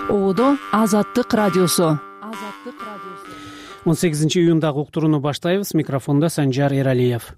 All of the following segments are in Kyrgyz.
Оодо Азаттык радиосу. 18-июндагы уктурууну баштайбыз. Микрофондо Санжар Эралиев.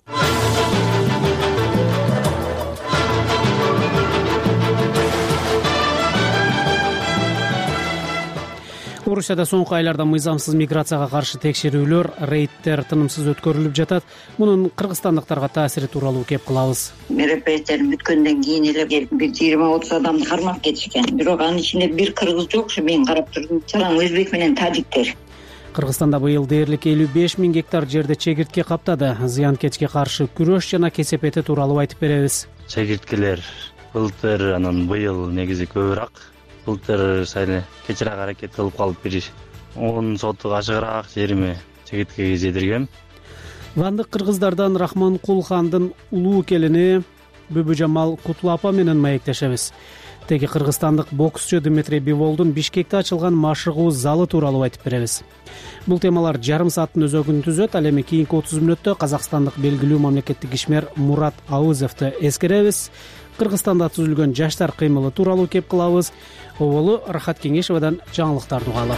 Орусияда соңку айларда мыйзамсыз миграцияга каршы текшерүүлөр, рейдтер тынымсыз өткөрүлүп жатат. Мунун кыргызстандыктарга таасири тууралуу кеп кылабыз. Мероприятиялар бүткөндөн кийин эле келип 20-30 адамды кармап кетишкен. Бирок анын ичинде бир кыргыз жок, ушу мен карап турдум. Чалаң өзбек менен тажиктер. Кыргызстанда быйыл дээрлик 55 000 гектар жерде чегиртке каптады. Зыянкечке каршы күрөш жана кесепети тууралуу айтып беребиз. Чегирткелер былтыр анан быйыл негизи көбүрөөк. Былтыр сайын кечирээк аракет кылып калып бириш. Онун соту ашыгыраак жериме чегирткеге жедиргем. Вандык кыргыздардан Рахманкул хандын улуу келини Бүбүжамал Кутлапа менен маектешебиз. Теги кыргызстандык боксчу Дмитрий Биволдун Бишкекте ачылган машыгуу залы тууралуу айтып беребиз. Бул темалар жарым сааттын өзөгүн түзөт. Ал эми кийинки 30 мүнөттө казакстандык белгилүү мамлекеттик ишмер Мурат Аузовду эскеребиз. Кыргызстанда түзүлгөн жаштар кыймылы тууралуу кеп кылабыз. Оболу Рахат Кеңешевадан жаңылыктарды угалы.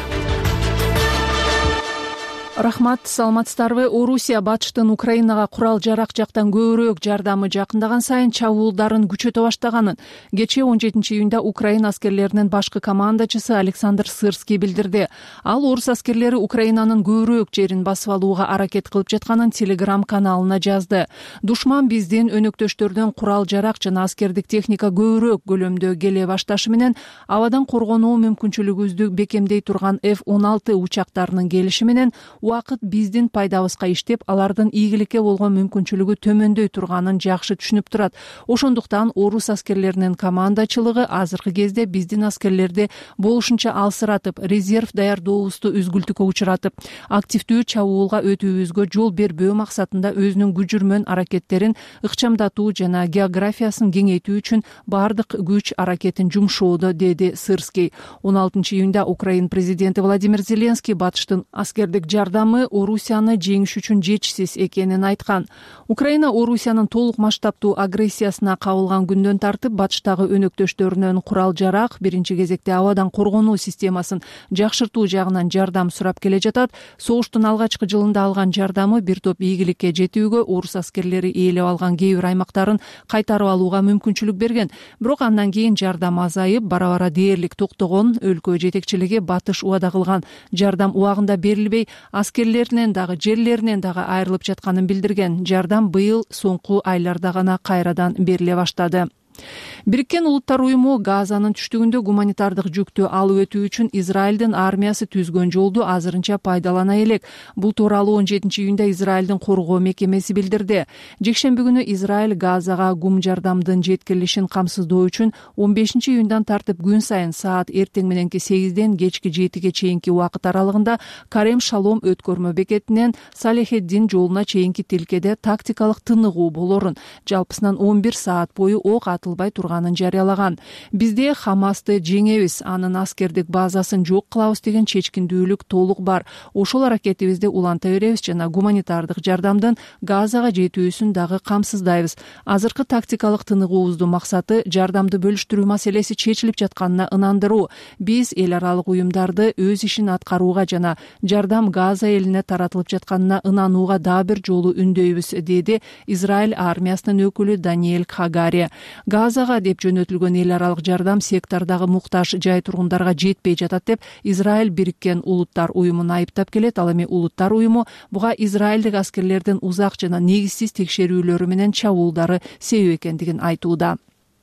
Рахмат, саламатсыздарбы? Орусия батыштын Украинага курал жарак жактан көбүрөөк жардамы жакындаган сайын чабуулдарын күчөтө баштаганын кечээ 17-июнда Украина аскерлеринин башкы командачысы Александр Сырский билдирди. Ал орус аскерлери Украинанын көбүрөөк жерин басып алууга аракет кылып жатканын Telegram каналына жазды. Душман биздин өнөктөштөрдөн курал жарак жана аскердик техника көбүрөөк көлөмдө келе башташы менен абадан коргонуу мүмкүнчүлүгүбүздү бекемдей турган F-16 учактарынын келиши менен убакыт биздин пайдабызга иштеп, алардын ийгиликке болгон мүмкүнчүлүгү төмөндөй турганын жакшы түшүнүп турат. Ошондуктан орус аскерлеринин командачылыгы азыркы кезде биздин аскерлерди болушунча алсыратып, резерв даярдообузду үзгүлтүккө учуратып, активдүү чабуулга өтүүбүзгө жол бербөө максатында өзүнүн күжүрмөн аракеттерин ыкчамдатуу жана географиясын кеңейтүү үчүн бардык күч аракетин жумшоодо, деди Сырский. 16-июнда Украина президенти Владимир Зеленский батыштын аскердик жардамы Орусияны жеңиш үчүн жетишсиз экенин айткан. Украина Орусиянын толук масштабтуу агрессиясына кабылган күндөн тартып батыштагы өнөктөштөрүнөн курал жарак, биринчи кезекте абадан коргонуу системасын жакшыртуу жагынан жардам сурап келе жатат. Согуштун алгачкы жылында алган жардамы бир топ ийгиликке жетүүгө, орус аскерлери ээлеп алган кээ бир аймактарын кайтарып алууга мүмкүнчүлүк берген. Бирок андан кийин жардам азайып, бара-бара дээрлик токтогон. Өлкө жетекчилиги батыш убада кылган жардам убагында берилбей, аскерлеринен дагы жерлеринен дагы айрылып жатканын билдирген. Жардам быйыл соңку айларда гана кайрадан бериле баштады. Бириккен Улуттар уюму Газанын түштүгүндө гуманитардык жүктү алып өтүү үчүн Израилдин армиясы түзгөн жолду азырынча пайдалана элек. Бул тууралуу 17-июнда Израилдин коргоо мекемеси билдирди. Жекшемби күнү Израиль Газага гум жардамдын жеткирилишин камсыздоо үчүн 15-июндан тартып күн сайын саат эртең мененки 8ден кечки 7ге чейинки убакыт аралыгында Карем Шалом өткөрмө бекетинен Салехеддин жолуна чейинки тилкеде тактикалык тыныгуу болорун, жалпысынан 11 саат бою ок атылбай турганын жарыялаган. Бизде Хамасты жеңебиз, анын аскердик базасын жок кылабыз деген чечкиндүүлүк толук бар. Ошол аракетибизди уланта беребиз жана гуманитардык жардамдын Газага жетүүсүн дагы камсыздайбыз. Азыркы тактикалык тыныгуубуздун максаты жардамды бөлүштүрүү маселеси чечилип жатканына ынандыруу. Биз эл аралык уюмдарды өз ишин аткарууга жана жардам Газа элине таратылып жатканына ынанууга дагы бир жолу үндөйбүз, деди Израиль армиясынын өкүлү Даниэль Хагари. Газага деп жөнөтүлгөн эл аралык жардам сектордагы муктаж жай тургундарга жетпей жатат деп Израиль Бириккен Улуттар уюмун айыптап келет. Ал эми Улуттар уюму буга Израилдик аскерлердин узак жана негизсиз текшерүүлөрү менен чабуулдары себеп экендигин айтууда.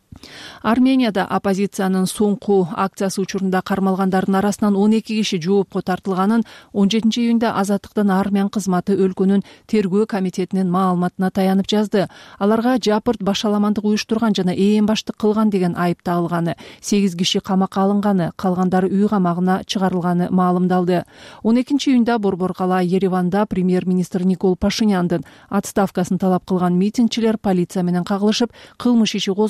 Арменияда оппозициянын соңку акциясы учурунда кармалгандардын арасынан 12 киши жоопко тартылганын 17-июнда Азаттыктын армян кызматы өлкөнүн тергөө комитетинин маалыматына таянып жазды. Аларга жапырт башаламандык уюштурган жана ээн баштык кылган деген айып тагылганы, 8 киши камакка алынганы, калгандары үй камагына чыгарылганы маалымдалды. 12-июнда Борбор кала Ереванда премьер-министр Никол Пашиняндын отставкасын талап кылган митингчилер полиция менен кагылышып, кылмыш иши козголгон.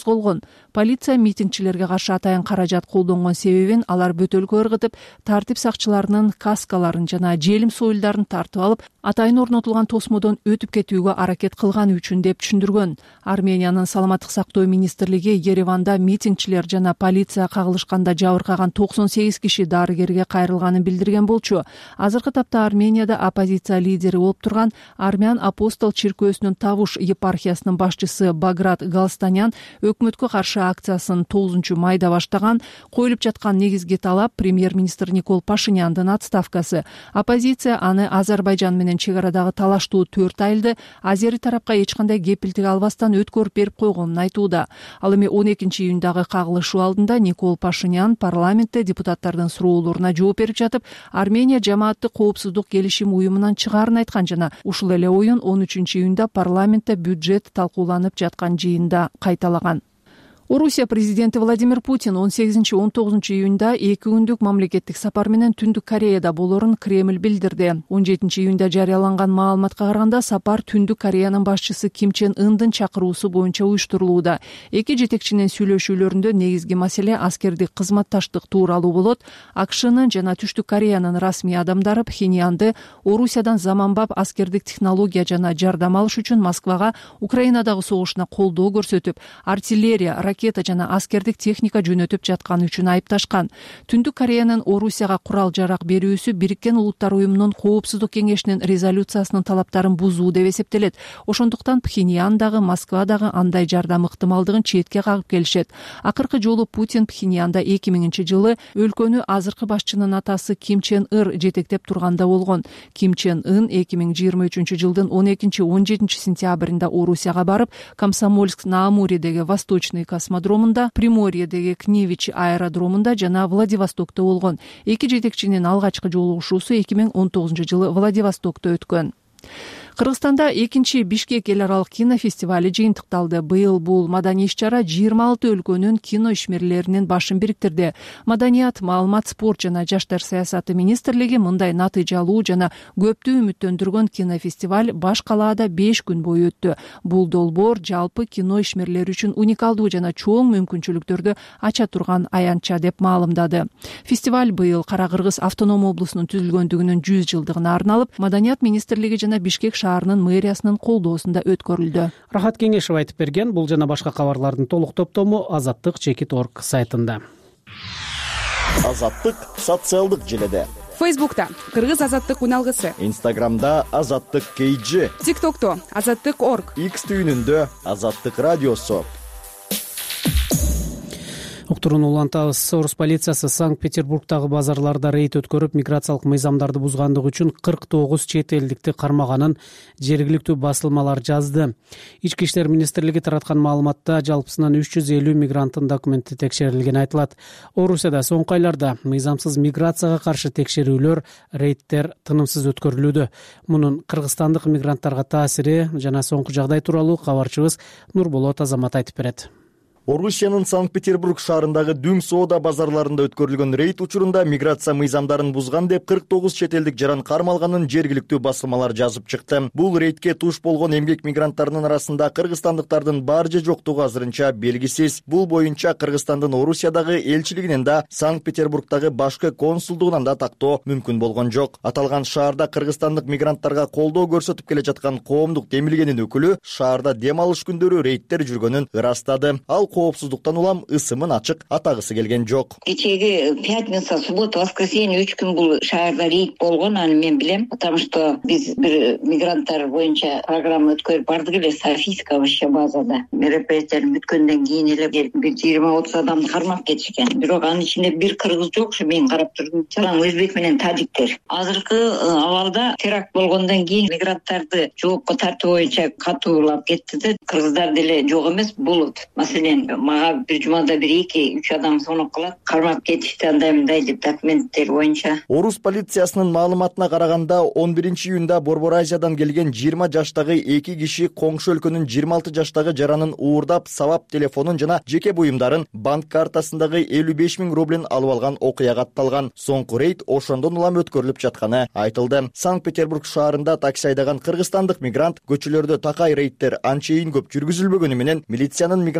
Полиция митингчилерге каршы атайын каражат колдонгон себебин алар бөтөлкө ыргытып, тартип сакчыларынын каскаларын жана желим союлдарын тартып алып, атайын орнотулган тосмодон өтүп кетүүгө аракет кылган үчүн деп түшүндүргөн. Армениянын саламаттык сактоо министрлиги Ереванда митингчилер жана полиция кагылышканда жабыркаган 98 киши дарыгерге кайрылганын билдирген болчу. Азыркы тапта Арменияда оппозиция лидери болуп турган Армян апостол чиркөөсүнүн Тавуш епархиясынын башчысы Баграт Галстанян өкмөткө каршы акциясын 9 майда баштаган. Коюлуп жаткан негизги талап премьер-министр Никол Пашиняндын отставкасы. Оппозиция аны Азербайжан менен чек арадагы талаштуу 4 айлды азери тарапка эч кандай кепилдик албастан өткөрүп берип койгонун айтууда. Ал эми 12 июндагы кагылышуу алдында Никол Пашинян парламентте депутаттардын суроолоруна жооп берип жатып, Армения жамааттык коопсуздук келишим уюмунан чыгаарын айткан жана ушул эле оюн 13 июнда парламентте бюджет талкууланып жаткан жыйында кайталаган. Орусия президенти Владимир Путин 18-19 июнда 2 күндүк мамлекеттик сапар менен Түндүк Кореяда болорун Кремль билдирди. 17 июнда жарыяланган маалыматка караганда сапар Түндүк Кореянын башчысы Ким Чен Ындын чакыруусу боюнча уюштурулууда. Эки жетекчинин сүйлөшүүлөрүндө негизги маселе аскердик кызматташтык тууралуу болот. АКШнын жана Түштүк Кореянын расмий адамдары Пхеньянды Орусиядан заманбап аскердик технология жана жардам алыш үчүн Москвага Украинадагы согушуна колдоо көрсөтүп, артиллерия, ракета жана аскердик техника жөнөтүп жатканы үчүн айыпташкан. Түндүк Кореянын Орусияга курал жарак берүүсү Бириккен Улуттар уюмунун Коопсуздук кеңешинин резолюциясынын талаптарын бузуу деп эсептелет. Ошондуктан Пхеньян дагы Москва дагы андай жардам ыктымалдыгын четке кагып келишет. Акыркы жолу Путин Пхеньянда 2000-жылы өлкөнү азыркы башчынын атасы Ким Чен Ыр жетектеп турганда болгон. Ким Чен Ын 2023-жылдын 12-17 сентябрында Орусияга барып, Комсомольск-на-Амуридеги Восточный космодромунда, Приморьедеги Кневич аэродромунда жана Владивостокто болгон. Эки жетекчинин алгачкы жолугушуусу 2019-жылы Владивостокто өткөн. Кыргызстанда 2 Бишкек эл аралык кинофестивали жыйынтыкталды. Быйыл бул маданий иш-чара 26 өлкөнүн кино ишмерлеринин башын бириктирди. Маданият, маалымат, спорт жана жаштар саясаты министрлиги мындай натыйжалуу жана көптү үмүттөндүргөн кинофестиваль баш калаада 5 күн бою өттү. Бул долбоор жалпы кино ишмерлери үчүн уникалдуу жана чоң мүмкүнчүлүктөрдү ача турган аянтча деп маалымдады. Фестиваль быйыл Кара Кыргыз автоном облусунун түзүлгөндүгүнүн 100 жылдыгына арналып, Маданият министрлиги жана Бишкек шаарынын мэриясынын колдоосунда өткөрүлдү. Рахат Кеңешев айтып берген. Бул жана башка кабарлардын толук топтому azattik.org сайтында. Азаттык социалдык желеде. Фейсбукта Кыргыз азаттык уналгысы. Инстаграмда Азаттык KG. ТикТокто Азаттык.org. X түйүнүндө Азаттык радиосу. Уктуруну улантабыз. Орус полициясы Санкт-Петербургдагы базарларда рейд өткөрүп, миграциялык мыйзамдарды бузгандыгы үчүн 49 чет элдикти кармаганын жергиликтүү басылмалар жазды. Ички иштер министрлиги тараткан маалыматта жалпысынан 350 мигранттын документи текшерилгени айтылат. Орусияда соңку айларда мыйзамсыз миграцияга каршы текшерүүлөр, рейдтер тынымсыз өткөрүлүүдө. Мунун кыргызстандык мигранттарга таасири жана соңку жагдай тууралуу кабарчыбыз Нурболот Азамат айтып берет. Орусиянын Санкт-Петербург шаарындагы Дүң соода базарларында өткөрүлгөн рейд учурунда миграция мыйзамдарын бузган деп 49 чет элдик жаран кармалганын жергиликтүү басылмалар жазып чыкты. Бул рейдке туш болгон эмгек мигранттарынын арасында кыргызстандыктардын бар же жоктугу азырынча белгисиз. Бул боюнча Кыргызстандын Орусиядагы элчилигинен да, Санкт-Петербургдагы башкы консулдугунан да тактоо мүмкүн болгон жок. Аталган шаарда кыргызстандык мигранттарга колдоо көрсөтүп келе жаткан коомдук демилгенин өкүлү шаарда дем алыш күндөрү рейдтер жүргөнүн ырастады. Ал коопсуздуктан улам ысымын ачык атагысы келген жок. Кечеги пятница, суббота, воскресенье 3 күн бул шаарда рейд болгон, аны мен билем, потому что биз бир мигранттар боюнча программа өткөрүп бардык эле Софийская вообще базада. Мероприятие бүткөндөн кийин эле бир 20-30 адамды кармап кетишкен. Бирок анын ичинде бир кыргыз жок, мен карап турдум. Чалаң өзбек менен тажиктер. Азыркы абалда теракт болгондон кийин мигранттарды жоопко тартуу боюнча катуулап кетти да, кыргыздар деле жок эмес болот. Маселен, мага бир жумада 1-2-3 адам сонуп калат, кармап кетишти андай деп документтер боюнча. Орус полициясынын маалыматына караганда 11 июнда Борбор Азиядан келген 20 жаштагы 2 киши коңшу өлкөнүн 26 жаштагы жаранын уурдап, сабап телефонун жана жеке буюмдарын, банк картасындагы 55 000 рублин алып алган окуя катталган. Соңку рейд ошондон улам өткөрүлүп жатканы айтылды. Санкт-Петербург шаарында такси айдаган кыргызстандык мигрант көчөлөрдө такай рейдтер анчейин көп жүргүзүлбөгөнү менен милициянын мигранттарга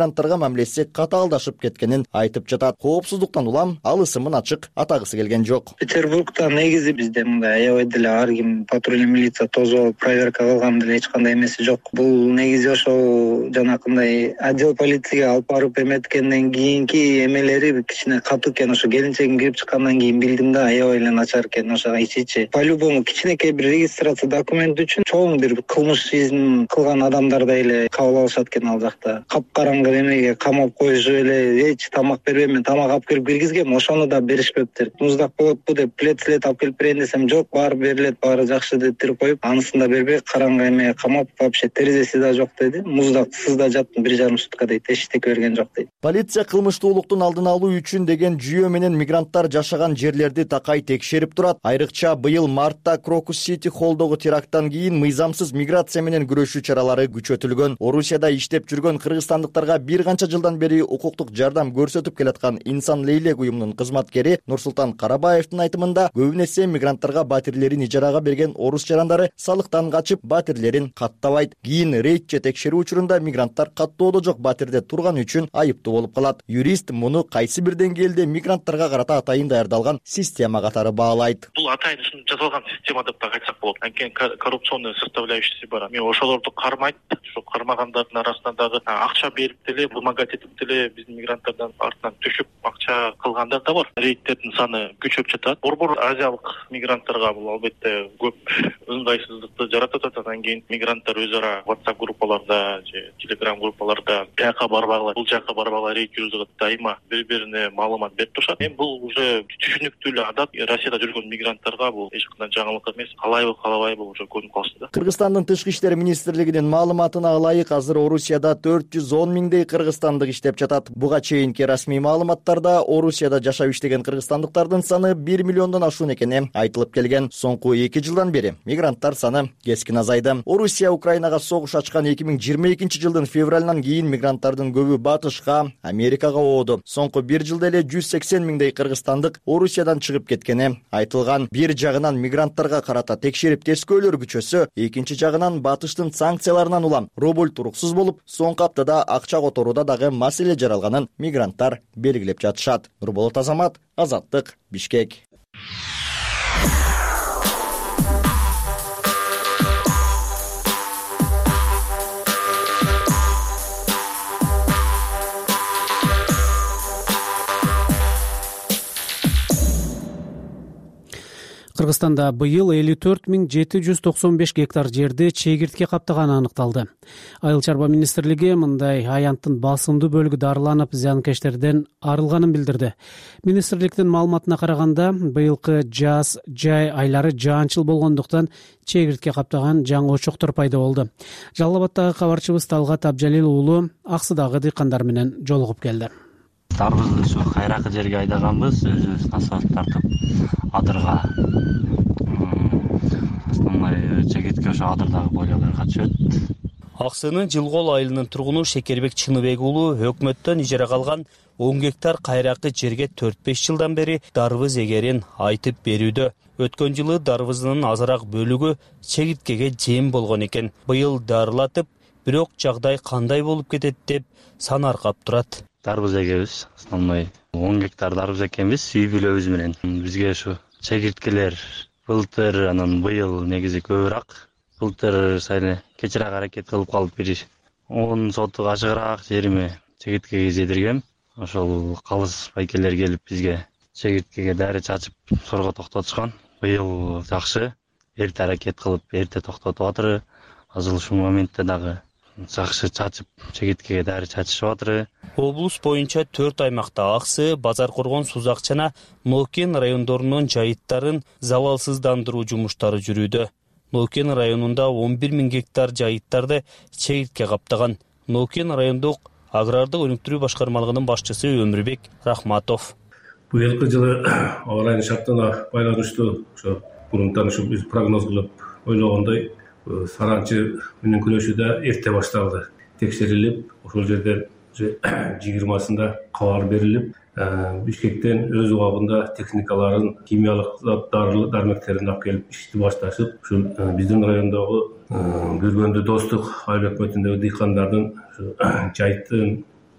мамилеси катаалдашып кеткенин айтып жатат. Коопсуздуктан улам ал ысымын ачык атагысы келген жок. Петербургда негизи бизде мындай аябай деле ар ким патрульный милиция тосуп алып проверка кылган деле эч кандай эмеси жок. Бул негизи ошол жанакындай отдел полицияга алып барып эметкенден кийинки эмелери кичине катуу экен. Ошо келинчегим кирип чыккандан кийин билдим да, аябай эле начар экен. Ошого ичи по-любому кичинекей бир регистрация документ үчүн чоң бир кылмыш ишин кылган адамдардай эле кабыл алышат экен ал жакта. Капкараңгы эмеге камап коюшуп эле эч тамак бербейм, мен тамак алып келип киргизгем, ошону да беришпептир. Муздак болотпу деп плед алып келип берейин десем, жок, баары берилет, баары жакшы деп туруп коюп, анысын да бербей караңгы эмеге камап, вообще терезеси да жок деди. Муздак сызда жаттым 1,5 сутка дейт, эчтеке берген жок дейт. Полиция кылмыштуулуктун алдын алуу үчүн деген жүйө менен мигранттар жашаган жерлерди такай текшерип турат. Айрыкча быйыл мартта Крокус Сити холлдогу теракттан кийин мыйзамсыз миграция менен күрөшүү чаралары күчөтүлгөн. Орусияда иштеп жүргөн кыргызстандыктарга бир канча жылдан бери укуктук жардам көрсөтүп келаткан Инсан Лейлек уюмунун кызматкери Нурсултан Карабаевдин айтымында, көбүн эсе мигранттарга батирлерин ижарага берген орус жарандары салыктан качып, батирлерин каттабайт. Кийин рейд же текшерүү учурунда мигранттар каттоодо жок батирде турган үчүн айыптуу болуп калат. Юрист муну кайсы бир деңгээлде мигранттарга карата атайын даярдалган система катары баалайт. Бул атайын жасалган система деп да айтсак болот. Анткени коррупционный составляющийси бар. Мен ошолорду кармайт, ошо кармагандардын арасында дагы акча берип деле, вымогать этип деле биздин мигранттардан артынан түшүп акча кылгандар да бар. Рейдтердин саны күчөп жатат. Борбор азиялык мигранттарга бул албетте көп ыңгайсыздыкты жаратат. Андан кийин мигранттар өз ара WhatsApp группаларда же Telegram группаларда бияка барбагыла, бул жака барбагыла рейд жүргүзүп дайыма бири-бирине маалымат берип турушат. Эми бул уже түшүнүктүү эле адат. Россияда жүргөн мигранттарга бул эч кандай жаңылык эмес. Калайбы калабайбы уже көрүнүп калсын да. Кыргызстандын тышкы иштер министрлигинин маалыматына ылайык азыр Орусияда 410 миңдей кыргызстандык иштеп жатат. Буга чейинки расмий маалыматтарда Орусияда жашап иштеген кыргызстандыктардын саны 1 миллиондон ашуун экени айтылып келген. Соңку 2 жылдан бери мигранттар саны кескин азайды. Орусия Украинага согуш ачкан 2022 жылдын февралынан кийин мигранттардын көбү батышка, Америкага ооду. Соңку 1 жылда эле 180 миңдей кыргызстандык Орусиядан чыгып кеткени айтылган. Бир жагынан мигранттарга карата текшерип тескөөлөр күчөсө, экинчи жагынан батыштын санкцияларынан улам рубль туруксуз болуп, соңку аптада акча которууда дагы маселе жаралганын мигранттар белгилеп жатышат. Нурболот Азамат, Азаттык, Бишкек. Кыргызстанда быйыл 54,795 гектар жерди чегиртке каптаганы аныкталды. Айыл чарба министрлиги мындай аянттын басымдуу бөлүгү дарыланып, зыянкечтерден арылганын билдирди. Министрликтин маалыматына караганда, быйылкы жай айлары жаанчыл болгондуктан чегиртке каптаган жаңы очоктор пайда болду. Жалал Абадтагы кабарчыбыз Талгат Абжалил уулу Аксыдагы дыйкандар менен жолугуп келди. Дарбызды ушу кайракы жерге айдаганбыз, өзүбүз асфальт тартып адырга. Основной чегиртке ошо адырдагы бойлоолорго түшөт. Аксынын Жылгол айылынын тургуну Шекербек Чыныбек уулу өкмөттөн ижарага алган 10 гектар кайракы жерге 4-5 жылдан бери дарбыз эгерин айтып берүүдө. Өткөн жылы дарбызынын азыраак бөлүгү чегирткеге жем болгон экен. Быйыл дарылатып, бирок жагдай кандай болуп кетет деп санаркап турат. Дарбыз эгебиз, основной 10 гектар дарбыз экенбиз үй бүлөбүз менен. Бизге ушу чегирткелер былтыр, анан быйыл негизи көбүрөөк. Былтыр сайын кечирээк аракет кылып калып бир 10 сотук ашыгыраак жериме чегирткеге зедиргем. Ошол калыс байкелер келип бизге чегирткеге дары чачып сорго токтотушкан. Быйыл жакшы, эрте аракет кылып эрте токтотуп атыр. Азыр ушул моментте дагы жакшы чачып чегирткеге дары чачышып атыр. Облус боюнча 4 аймакта Аксы, Базар Коргон, Сузак жана Нокен райондорунун жайыттарын залалсыздандыруу жумуштары жүрүүдө. Нокен районунда 11 000 гектар жайыттарды чегиртке каптаган. Нокен райондук агрардык өнүктүрүү башкармалыгынын башчысы Өмүрбек Рахматов. Быйылкы жылы аба ырайынын шартына байланыштуу ошо мурунтан ушу биз прогноз кылып ойлогондой саранчы менен күрөшүүдө эрте башталды. Текшерилип, ошол жерден 20-сында кабар берилип, Бишкектен өз убагында техникаларын, химиялык дармектерин алып келип ишти башташып, ушул биздин райондогу Бүргөндү Достук айыл өкмөтүндөгү дыйкандардын жайыттын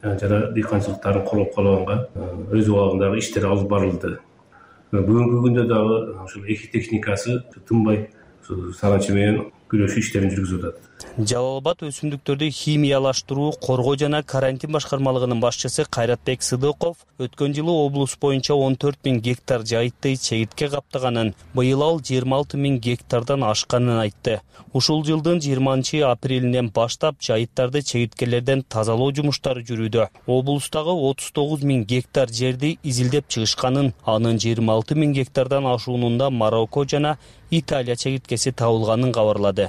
жана дыйканчылыктарын колоп калганга өз убагындагы иштер алып барылды. Бүгүнкү күндө дагы ушул эки техникасы тынбай саранчы менен күрөшүү иштерин жүргүзүп атат. Жалал Абад өсүмдүктөрдү химиялаштыруу, коргоо жана карантин башкармалыгынын башчысы Кайратбек Сыдыков өткөн жылы облус боюнча 14 000 гектар жайытты чегитке каптаганын, быйыл ал 26 000 гектардан ашканын айтты. Ушул жылдын 20 апрелинен баштап жайыттарды чегиткелерден тазалоо жумуштары жүрүүдө. Облустагы 39 000 гектар жерди изилдеп чыгышканын, анын 26 000 гектардан ашуунунда Марокко жана Италия чегиткеси табылганын кабарлады.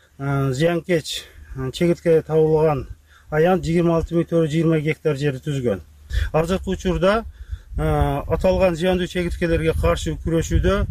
Зыянкеч чегитке табылган аян 26 420 гектар жерди түзгөн. Азыркы учурда аталган зыяндуу чегиткелерге каршы күрөшүүдө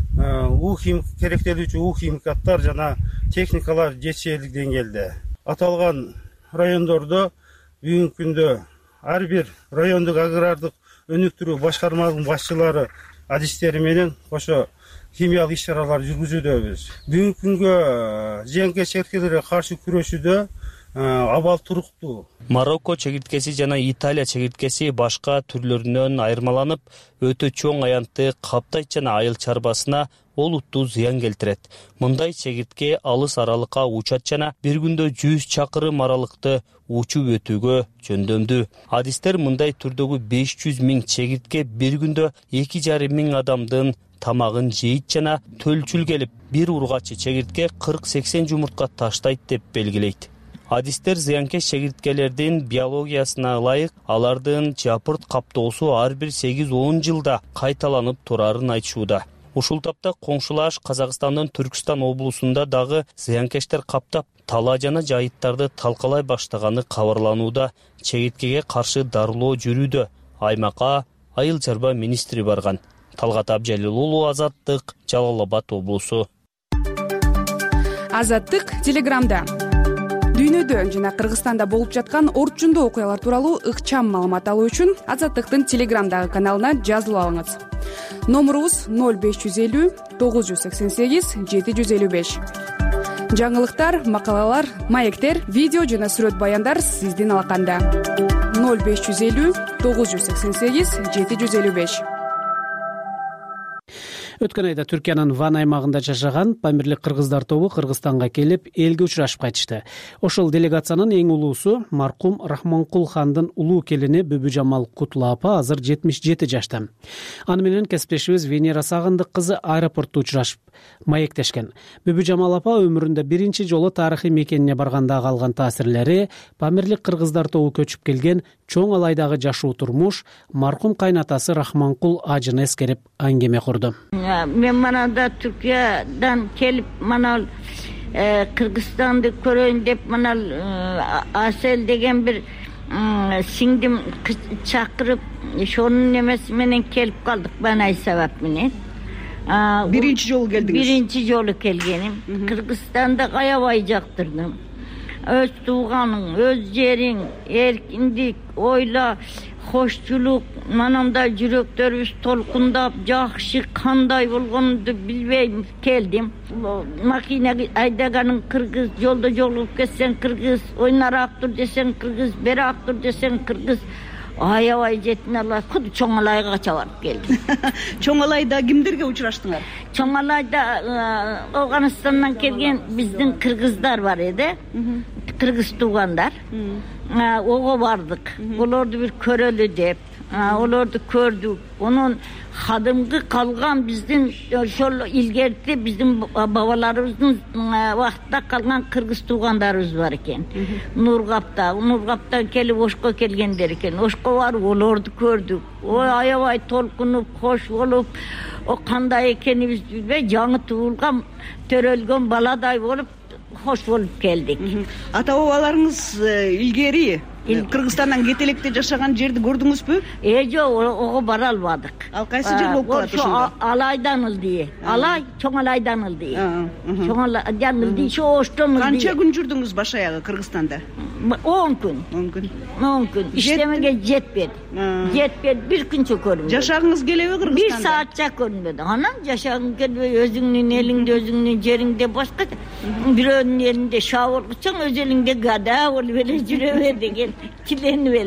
керектелүүчү химикаттар жана техникалар жетишерлик деңгээлде. Аталган райондордо бүгүнкү күндө ар бир райондук агрардык өнүктүрүү башкармалыгынын башчылары адистери менен кошо химиялык иш-чаралар жүргүзүүдөбүз. Бүгүнкү күнгө зыянкеч чегиткелерге каршы күрөшүүдө абал туруктуу. Марокко чегиткеси жана Италия чегиткеси башка түрлөрүнөн айырмаланып, өтө чоң аянтты каптайт жана айыл чарбасына олуттуу зыян келтирет. Мындай чегитке алыс аралыкка учат жана бир күндө 100 чакырым аралыкты учуп өтүүгө жөндөмдүү. Адистер мындай түрдөгү 500 000 чегитке бир күндө 2,5 миң адамдын тамагын жейт жана төлчүл келип, бир ургачы чегитке 40-80 жумуртка таштайт деп белгилейт. Адистер зыянкеч чегиткелердин биологиясына ылайык алардын жапырт каптоосу ар бир 8-10 жылда кайталанып турарын айтышууда. Ушул тапта коңшулаш Казакстандын Түркстан облусунда дагы зыянкечтер каптап, тала жана жайыттарды талкалай баштаганы кабарланууда. Чегиткеге каршы дарылоо жүрүүдө. Аймакка айыл чарба министри барган. Талгат Абжалил уулу, Азаттык, Жалал Абад облусу. Азаттык телеграмда. Дүйнөдө жана Кыргызстанда болуп жаткан орчундуу окуялар тууралуу ыкчам маалымат алуу үчүн Азаттыктын телеграмдагы каналына жазылып алыңыз. Номурубуз 0550 988 755. Жаңылыктар, макалалар, маектер, видео жана сүрөт баяндар сиздин алаканда. 0550 988 755. Өткөн айда Түркиянын Ван аймагында жашаган памирлик кыргыздар тобу Кыргызстанга келип, элге учурашып кайтышты. Ошол делегациянын эң улуусу маркум Рахманкул хандын улуу келини Бүбүжамал Кутла апа азыр 77 жашта. Аны менен кесиптешибиз Венера Сагындык кызы аэропортто учурашып маектешкен. Бүбүжамал апа өмүрүндө биринчи жолу тарыхый мекенине барганда калган таасирлери, памирлик кыргыздар тобу көчүп келген чоң алайдагы жашоо турмуш, маркум кайнатасы Рахманкул ажыны эскерип аңгеме курду. Мен манада Түркиядан келип, манал Кыргызстанды көрөйүн деп, манал Асел деген бир сиңдим чакырып, ошонун немеси менен келип калдык, банай сабап менен. Биринчи жолу келдиңиз? Биринчи жолу келгеним. Кыргызстанды аябай жактырдым. Өз тууганың, өз жериң, эркиндик, ойла, хошчулук, манамда жүрөктөрүбүз толкундап, жакшы кандай болгонду билбейм келдим. Макина айдаганың кыргыз, жолдо жолугуп кетсең кыргыз, ойнарак тур десең кыргыз, берак тур десең кыргыз. Аябай жеттин алар, куд чоң алайга кача барып келдим. Чоң алайда кимдерге учураштыңар? Чоң алайда Афганистандан келген биздин кыргыздар бар эди. Кыргыз туугандар. Ого бардык. Олорду бир көрөлү деп, олорду көрдүк. Онун кадимки калган биздин ошол илгерки биздин бабаларыбыздын убактында калган кыргыз туугандарыбыз бар экен. Нургаптан келип Ошко келгендер экен. Ошко барып олорду көрдүк. Ой, аябай толкунуп, кош болуп, кандай экенибизди билбей, жаңы туулган, төрөлгөн баладай болуп хош болуп келдик. Ата-бабаларыңыз илгери Кыргызстандан кете электе жашаган жерди көрдүңүзбү? Жок, ого бара албадык. Ал кайсы жер болуп калат ошондо? Алайдан ылдый. Алай, чоң алайдан ылдый. Чоң алайдан ылдый, оштон ылдый. Канча күн жүрдүңүз баш аягы Кыргызстанда? 10 күн. 10 күн. 10 күн. Иштемеге жетпedi. Bir күнчө көрүндү. Жашагыңыз келеби Кыргызстанда? 1 саатча көрүнбөдү. Анан жашагың келбей, өзүңдүн элиңде, өзүңдүн жериңде башка, бирөөнүн элинде шаа болгучоң, өз элиңде гада болуп эле жүрө бер деген. Чиленип эле.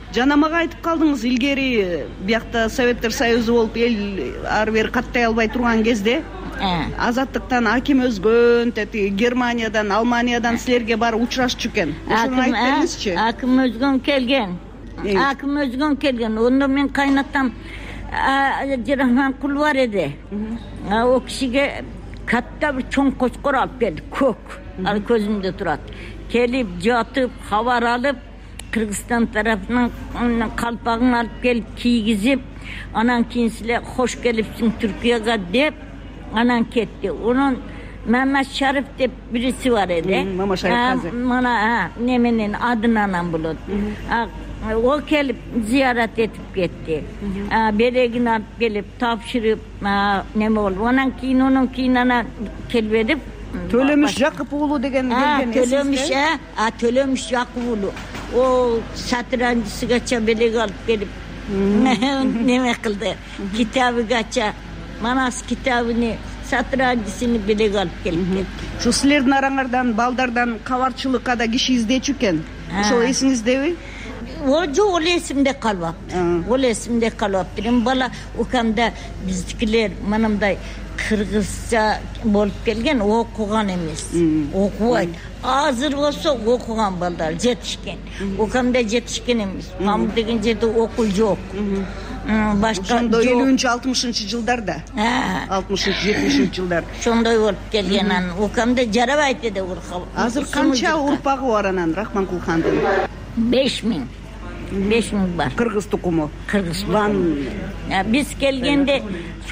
жана мага айтып калдыңыз илгери биякта Советтер Союзу болуп эл ары бери каттай албай турган кезде азаттыктан аким өзгөн тетиги Германиядан, Алманиядан силерге барып учурашчу экен. Ошону айтып бериңизчи. Аким өзгөн келген. Онда мен кайнатам Жирахманкул бар эди. О кишиге катта бир чоң кочкор алып келди, көк. Ал көзүмдө турат. Келип жатып, хабар алып, Кыргызстан тарапынан калпагын алып келип кийгизип, анан кийин силер хош келипсиң Түркияга деп, анан кетти. Онун Мамат Шариф деп бириси бар эди. Мамат Шариф казы. Мана неменен адынан болот. О келип зиярат этип кетти. Берегин алып келип тапшырып, неме болду. Анан кийин анан келбедип. Төлөмүш Жакып уулу деген келген эсиңизде? Төлөмүш Жакып уулу. О сатыранчысыгача белек алып келип неме кылды. Китабыгача Манас китабыны сатыранчысыны белек алып келип. Ушу силердин араңардан балдардан кабарчылыкка да киши издечү экен. Ошол эсиңиздеби? Жок, ол эсимде калбаптыр. Бала укамда биздикилер манамдай кыргызча болуп келген, окуган эмес. Окубайт. Азыр болсо окуган балдар жетишкен. Укамда жетишкен эмес. Мамыр деген жерде окуу жок. Башка ошондой 50-60 жылдарда. 60-70 жылдар. Ошондой болуп келген анан укамда жарабайт эди урка. Азыр канча урпагы бар анан Рахманкул хандын? 5000 бар. Кыргыз тукуму. Кыргыз. Биз келгенде şu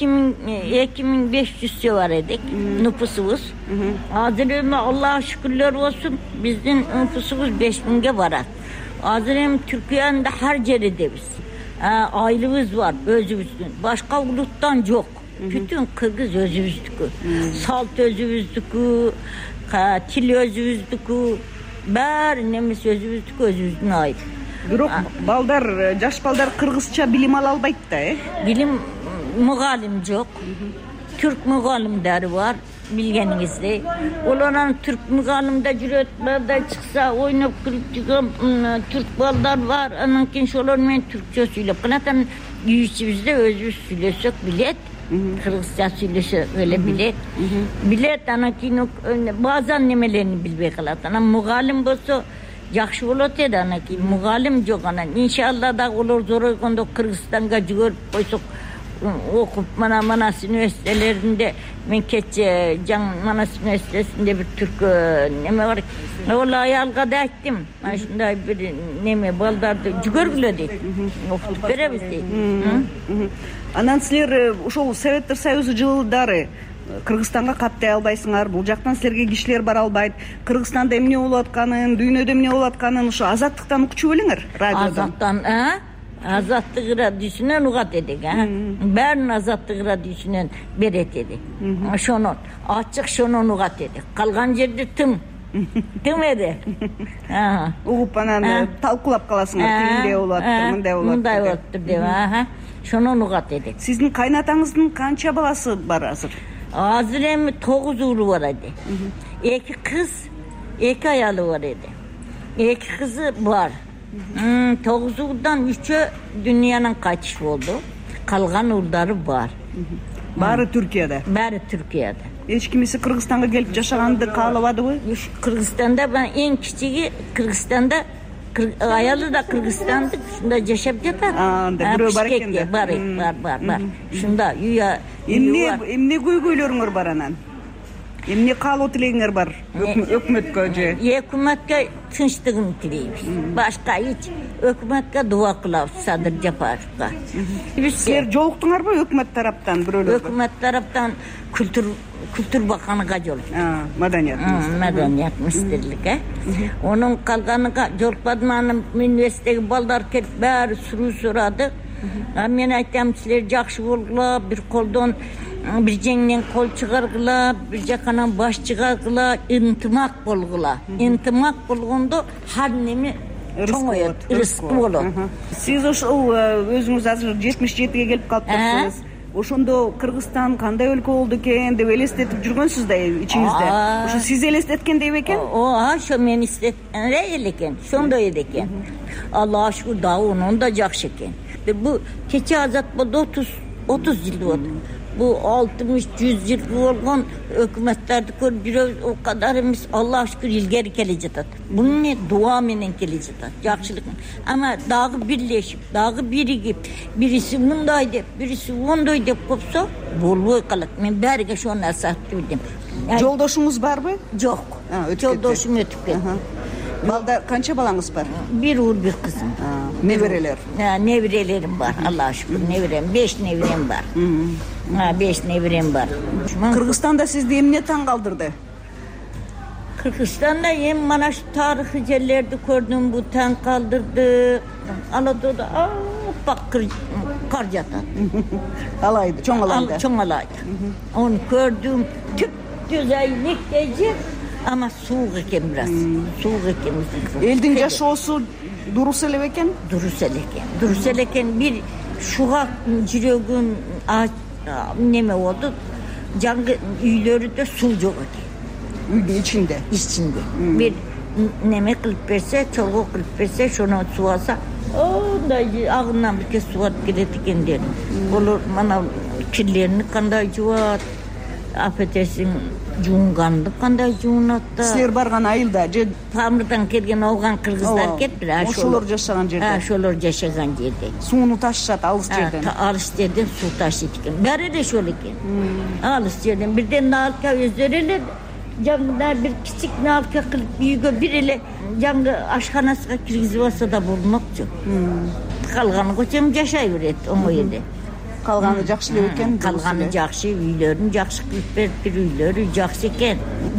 2500 var edik nüfusumuz. Azir Allah'a şükürler olsun bizim nüfusumuz 5000'e varar. Azir Türkiye'nin de her yerde biz. Ailemiz var özümüzün. Başka uluttan yok. Bütün Kırgız özümüzdükü. Salt özümüzdükü, til özümüzdükü. Bari nemiz özümüzdükü özümüzdün ait. Бирок балдар, жаш балдар кыргызча билим ала албайт да, Билим mugallim yok. Türk mugallimleri var bilgeniңizde. Olaran Türk mugallimde cüretlerden çıksa oynap kılıp çıkan Türk ballar var. Anınkin şolar men Türkçe söylep. Kanatan yüzümüzde özümüz söylesek bilet. Kırgızca söylese öyle bilet. Bilet anınkin bazen nemelerini bilbey kalat. Anam mugallim bolsa Yaxşı bolat edi anaki. Mugallim yok anan. İnşallah da olur zor oygonda Kırgızstan'a jügörüp koysak okup Manas üniversitelerinde men keçe Manas üniversitesinde bir Türk neme var. Ola ayalga da ettim. Şunday bir neme baldardı jügörgülö deydi. Okutup berебиз deydi. Анан силер ошол Советтер Союзу жылдары Кыргызстанга каттай албайсыңар. Бул жактан силерге кишилер бара албайт. Кыргызстанда эмне болуп атканын, дүйнөдө эмне болуп атканын ошо азаттыктан укчу белиңер радиодон. Azatlık radyosунан ugat edik. Bärin azatlık radyosунан beret edik. Şonun açık şonun ugat edik. Kalgan jerde tım edi. Угуп анан талкуулап каласыңар. Тигиндей болуп атты, мындай болуп атты. Мындай болуп атты деп. Şonun ugat edik. Сиздин кайнатаңыздын канча баласы бар азыр? Azır эми 9 uğlu var edi. 2 kız, 2 ayalı var edi. 2 kızı var. 9 uğuldan 3'ü dünyanın kaçış oldu. Kalgan uğulları var. Bari Türkiye'de? Bari Türkiye'de. Hiç kimisi Kırgızistan'a gelip yaşagandı kalabadı mı? Kırgızistan'da ben en küçüğü Kırgızistan'da ayalı da Kırgızistan'da şunda yaşap yatar. Bişkek'te var. Şunda yuya Emne көйгөйлөрүңөр бар анан? Эмне каалоо тилегиңер бар өкмөткө же? Өкмөткө тынчтыгын тилейбиз. Башка эч өкмөткө дуа кылабыз Садыр Жапаровго. Силер жолуктуңарбы өкмөт тараптан бирөөлөргө? Өкмөт тараптан kültür bakanıga жолуктум. Маданият министрлиги. Onun kalganıga жолукпадым. Анын университеттеги балдар келип баары суруу сурады. Мен айтам силер жакшы болгула, бир колдон bir жеңнен кол чыгаргыла, bir жаканан баш чыгаргыла, ынтымак болгула. Ынтымак болгондо har nemi чоңоет, ырыскы болот. Сиз ошол өзүңүз азыр 77-ге келип калыптырсыз. ошондо Кыргызстан кандай өлкө болду экен деп элестетип жүргөнсүз да ичиңизде. Ошо сиз элестеткендей бекен? Ошо мен элестеткендей эле экен, ошондой эле экен. Аллага шүгүр, дагы онун да жакшы экен. Бу кече азат болду 30 жыл болду. Bu 60-100 yıl болгон өкмөттөрдү көрүп жүрөбүз, o kadar эмес, Аллага шүкүр илгери келе жатат. Бунун не дуа менен келе жатат, жакшылык. Ама дагы бирлешип, дагы биригип, бириси мындай деп, бириси ондой деп kopsa болбой калат. Мен бәргө ошол нерсе айтып жүрдүм. Жолдошуңуз барбы? Жок. Жолдошум өтүп кетти. Балдар канча балаңыз бар? Bir uğur bir kızım. Nevireler? Nevirelerim var, Allah'a şükür nevirem. 5 nevirem var. 5 nevirem var. Kırgızstan'da sizde emne taң kaldırdı? Kırgızstan'da mana şu tarihi yerlerde gördüm, bu taң kaldırdı. Anadolu'da bak kar yatar. Alaydı, çoğ alaydı. Çoğ alaydı. Onu gördüm, tüp güzellik gece. Ama soğuk eken biraz. Soğuk eken. Eldin yaşoosу durus ele beken? Durus ele eken. Durus ele eken bir şuğa жүрөгүн neme oldu. Жаңгы үйлөрүдө суу жок экен. Үйдүн ичинде. İçinde. Bir neme kılıp berse, çolgo kılıp berse, şunu su alsa, onday ağından bir kez su atıp geledi eken dedim. Olur mana kirlerini kanday juvat, affedersin, жуунганды кандай жуунатты. Силер барган айылда же Памырдан келген алган кыргыздар кетти. Ошолор жашаган жерде. Ошолор жашаган жерде. Сууну ташышат алыс жерден. Алыс жерден суу ташыйт экен. Баары эле ошол экен. Алыс жерден бирден налка өздөрү эле жаңгыда бир кичик налка кылып үйгө бир эле жаңгы ашканасына киргизип алса да болмокчу. Калганы көчөм жашай берет оңой эле. Kalganı жақсы екен. Kalganı жақсы, үйлерін жақсы қылып беріп, бір үйлері жақсы екен.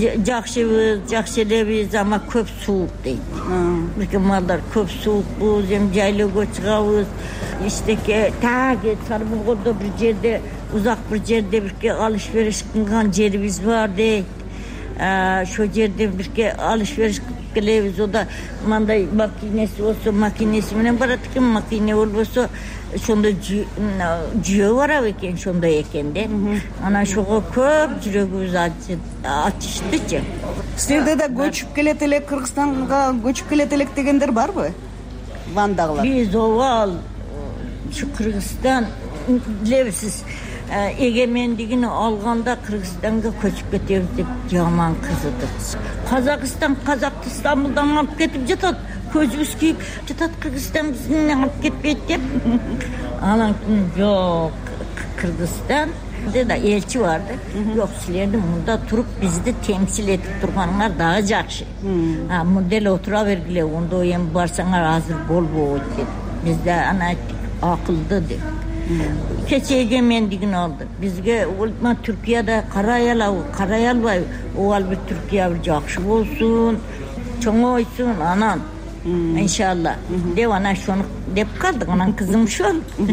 Жақсы елебіз, ama көп суық дейді. Бірке малдар көп суық бұл, жайлауға шығауыз. İşte тағы Сарбұлғырда бір жерде, ұзақ бір жерде бірке alışveriş қылған жеріміз бар дейді. Şu жерде бірке alışveriş қылып келебіз. O da мандай makinesi olsa, makinesiмен барат екен, makine olsa şonda jүйө барабы экен, шондай экен де. Ана шуга көп жүрөгүбүз ачыштычы. Силерде да көчүп келет элек, Кыргызстанга көчүп келет элек дегендер барбы? Вандагылар. Биз овал şu Кыргызстан билебизиz, эгемендигин алганда Кыргызстанга көчүп кетебиз деп жаман кызыдык. Казакстан казакты Стамбулдан алып кетип жатат. Көзүбүз кийип жатат, Кыргызстан бизден алып кетпейт деп. Анан жок, Кыргызстан да элчи барды. Жок, силердин мында туруп бизди темсил этип турганыңар дагы жакшы. Мында эле отура бергиле, ондо эми барсаңар азыр болбойт деп. Бизде ана акылды деп. Keçe egemendigini aldı. Bizge olma Türkiye'de karay albay. O al bir Türkiye bir jakşı olsun, çoğ olsun anan. İnşallah. Dev ana şunu dep kaldık anan kızım şol.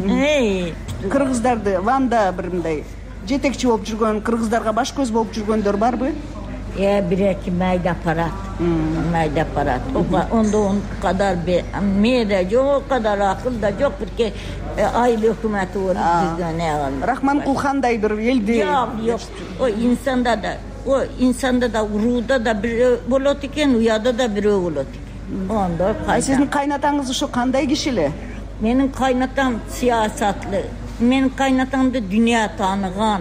Kırgızdарды Van'da birimday жетекчи болуп жүргөн, кыргыздарга баш көз болуп жүргөндөр барбы? Bir-iki mayda aparat. Onda on kadar bir meyde yok, o kadar akıl da yok. Bir aile hükümeti olur bizde ne var? Rahman Kulxanday bir eldi. Yok. O insanda da ruhda da bir bolot eken, uyada da bir bolot eken. Onda kayda. Sizin kaynatanız şu kanday kişili? Benim kaynatam siyasatlı. Benim kaynatam da dünya tanıgan.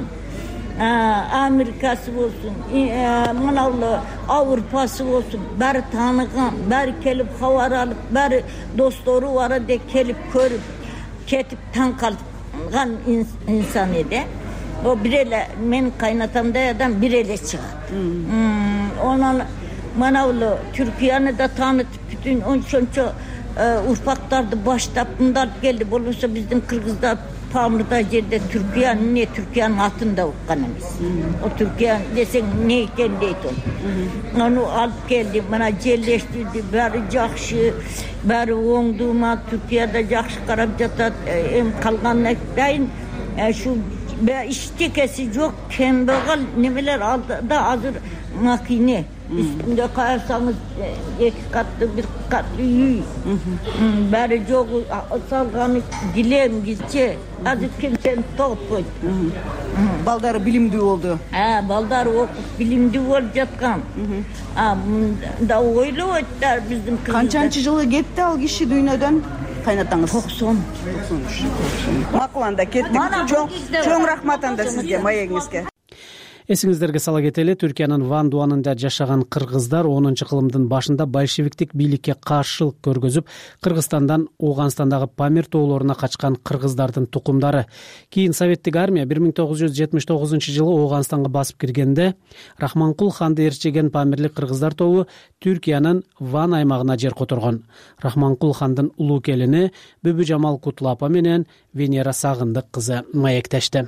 Amerikası olsun, Manavlı Avrupası olsun, bari tanıgan, bari kelip havar alıp, bari dostları var de kelip körüp, ketip tan kalgan insan ede. O birele, men kaynatamda adam birele çıkar. Onun Manavlı Türkiye'ni de tanıtıp, bütün onçonço ufaklardı başta bunlar geldi. Olursa bizim Kırgızlar Pamırda yerde Türkiye'nin altında okkanımız. O Türkiye desen ne iken deydi onu. Onu alıp geldi, bana celleştirdi, bari jakşı, bari oğduğuma Türkiye'de jakşı karab jatat, kalgan ekleyin, şu iştekesi yok, kembeğal nemeler aldı da hazır makine. Üstünde karsanız 2 katlı 1 katlı үй. Bari çok salganı dilem gitçe. Azıcık kimsenin toğutpaydı. Балдары билимдүү болду. Балдар okup bilimdi болып жатқан. Да ойлап өттер біздің кыздар. Канчанчы жылы кетти ал киши дүйнөдөн? Кайнатаңыз 90. Макул анда кеттик. Чоң рахмат анда сизге, маегиңизге. Эсиңиздерге сала кетели, Түркиянын Ван Дуанында жашаган кыргыздар 10-кылымдын башында большевиктик бийликке каршылык көргөзүп, Кыргызстандан Ооганстандагы Памир тоолоруна качкан кыргыздардын тукумдары. Кийин Советтик армия 1979-жылы Ооганстанга басып киргенде, Рахманкул ханды ээрчеген памирлик кыргыздар тобу Түркиянын Ван аймагына жер которгон. Рахманкул хандын улуу келини Бүбүжамал Кутлапа менен Венера Сагындык кызы маектешти.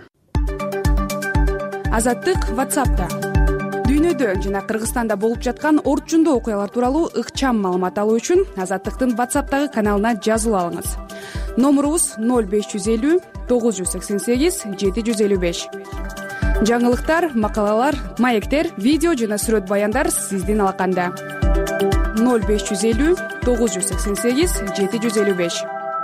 Азаттык WhatsApp'та. Дүйнөдө жана Кыргызстанда болуп жаткан орчундуу окуялар тууралуу ыкчам маалымат алуу үчүн Азаттыктын WhatsApp'тагы каналына жазылып алыңыз. Номурубуз 0550 988 755. Жаңылыктар, макалалар, маектер, видео жана сүрөт баяндар сиздин алаканда. 0550 988 755.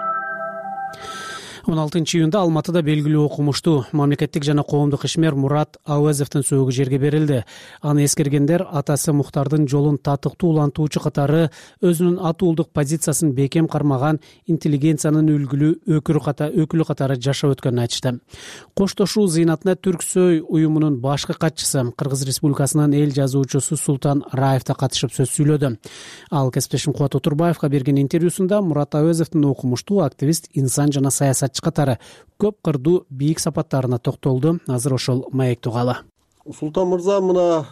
16-июнда Алматыда белгилүү окумуштуу мамлекеттик жана коомдук ишмер Мурат Ауезовдун сөөгү жерге берилди. Аны эскергендер атасы Мухтардын жолун татыктуу улантуучу катары өзүнүн атуулдук позициясын бекем кармаган интеллигенциянын үлгүлүү өкүлү катары жашап өткөнүн айтышты. Коштошуу зыйнатына Түрксөй уюмунун башкы катчысы, Кыргыз Республикасынын эл жазуучусу Султан Раев да катышып сөз сүйлөдү. Ал кесиптешим Кубат Отурбаевга берген интервьюсунда Мурат Ауезовдун окумуштуу активист, инсан жана саясатчы катары көп кырдуу бийик сапаттарына токтолду. Азыр ошол маекти угалы. Султан мырза, мына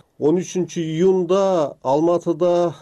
13-июнда Алматыда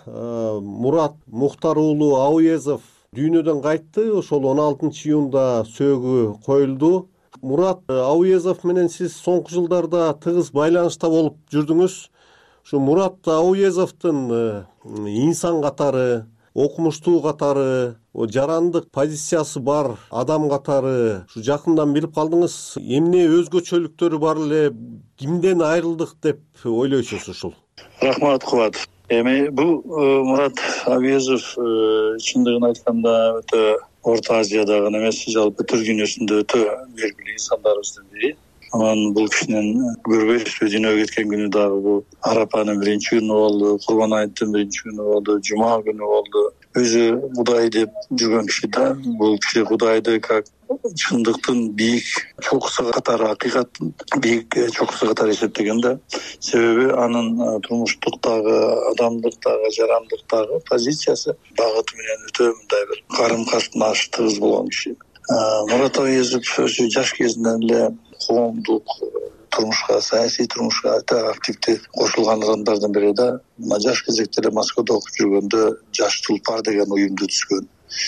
Мурат Мухтар уулу Ауезов дүйнөдөн кайтты. Ошол 16-июнда сөөгү коюлду. Мурат Ауезов менен сиз соңку жылдарда тыгыз байланышта болуп жүрдүңүз. Ушу Мурат Ауезовдун инсан катары, окумуштуу катары, жарандык позициясы бар адам катары ушу жакындан билип калдыңыз. Эмне өзгөчөлүктөрү бар эле, кимден айрылдык деп ойлойсуз ушул? Рахмат Кубат. Эми бул Мурат Ауезов чындыгын айтканда өтө Орто Азиядагы эмес, жалпы Түрк дүйнөсүндө өтө белгилүү инсандарыбыздын бири. Анан бул кишинин көрбөйсүз дүйнөгө кеткен күнү дагы бул Арапанын 1-күнү болду, Курбан айттын 1-күнү болду, Жума күнү болду. Өзү Кудай деп жүргөн киши да, бул киши Кудайды как чындыктын бийик чокусу катары, акыйкаттын бийик чокусу катары эсептеген да. Себеби анын турмуштуктагы, адамдыктагы, жарандыктагы позициясы багыты менен өтө мындай бир карым-катнаш тыгыз болгон киши. Мурат Ауезов өзү жаш кезинен эле коомдук турмушка, саясий турмушка өтө активдүү кошулган адамдардын бири да. Жаш кезекте эле Москвада окуп жүргөндө Жаш Тулпар деген уюмду түзгөн.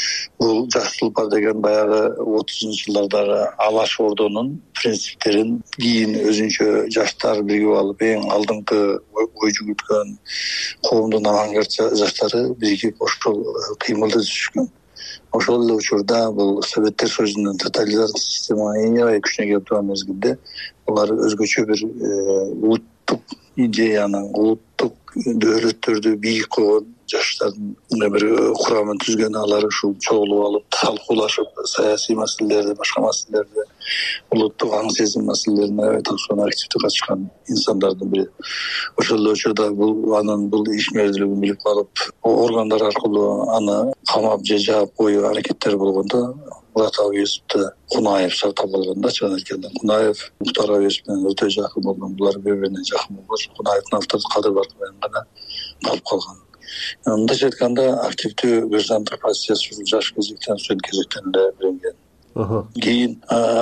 Бул Жаш Тулпар деген баягы 30-жылдардагы Алаш Ордонун принциптерин кийин өзүнчө жаштар биригип алып, эң алдыңкы ой жүгүрткөн коомдун авангард жаштары биригип ошол кыймылды түзүшкөн. Ошол эле учурда бул Советтер Союзунун тоталитардык системаны аябай күчүнө келип турган мезгилде булар өзгөчө бир улуттук идеяны, улуттук дөөлөттөрдү бийик койгон жаштардын бир курамын түзгөн. Алар ушул чогулуп алып, талкуулашып, саясий маселелерди, башка маселелерди, улуттук аң сезим маселелерине таксуна активдүү катышкан инсандардын бири. Ошол эле учурда анын бул ишмердүүлүгүн билип калып, органдар аркылуу аны камап же жаап коюу аракеттери болгондо Мурат Ауезовду Кунаев шартап алган да. Чын айтканда Кунаев Мухтар Ауезов менен өтө жакын болгон, булар бири-бирине жакын болгон. Кунаевдин автордук кадыр бар менен гана калып калган. Мындайча айтканда активдүү граждандык позициясы жаш кезектен, студент кезектен эле билинген. Кийин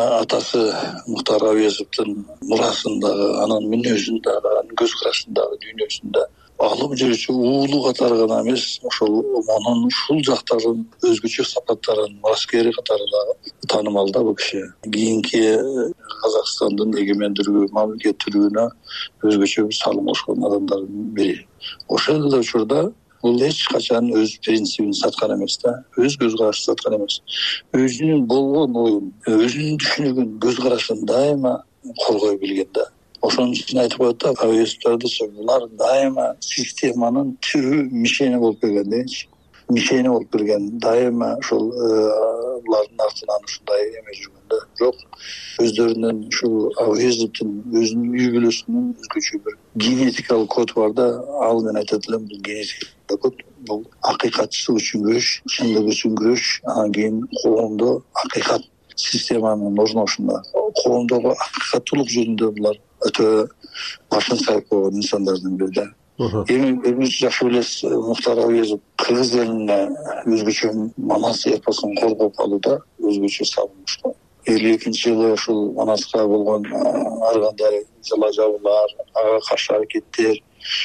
атасы Мухтар Ауезовдун мурасындагы, анын мүнөзүндагы, анын көз карашындагы, дүйнөсүндө алып жүрүүчү уулу катары гана эмес, ошол монун ушул жактарын өзгөчө сапаттарын мураскери катары дагы таанымал да бул киши. Кийинки Казакстандын эгемендүүлүгү, мамлекеттүүлүгүнө өзгөчө бир салым кошкон адамдардын бири. Ошол эле учурда бул эч качан өз принцибин саткан эмес да, өз көз карашын саткан эмес. Өзүнүн болгон оюн, өзүнүн түшүнүгүн, көз карашын дайыма коргой билген да. Ошонун үчүн айтып коет да, Әуезовдордучу булар дайыма системанын түрү мишени болуп келген дейчи. Мишени болуп келген, дайыма ушул булардын артынан ушундай эме жүргөндө жок. Өздөрүнүн ушул Әуезовдун өзүнүн үй бүлөсүнүн өзгөчө бир генетикалык коду бар да, ал мен айтат элем, бул генетикалык код, бул акыйкатчылык үчүн күрөш, чындык үчүн күрөш, анан кийин коомдо акыйкат системанын орношунда, коомдогу акыйкаттуулук жөнүндө булар өтө башын сайып койгон инсандардын бири да. Эми жакшы билесиз, Мухтар Әуезов кыргыз элине өзгөчө Манас эпосун коргоп алууда өзгөчө сабылмыш. 52-жылы ушул Манаска болгон ар кандай жала жабуулар, ага каршы аракеттер,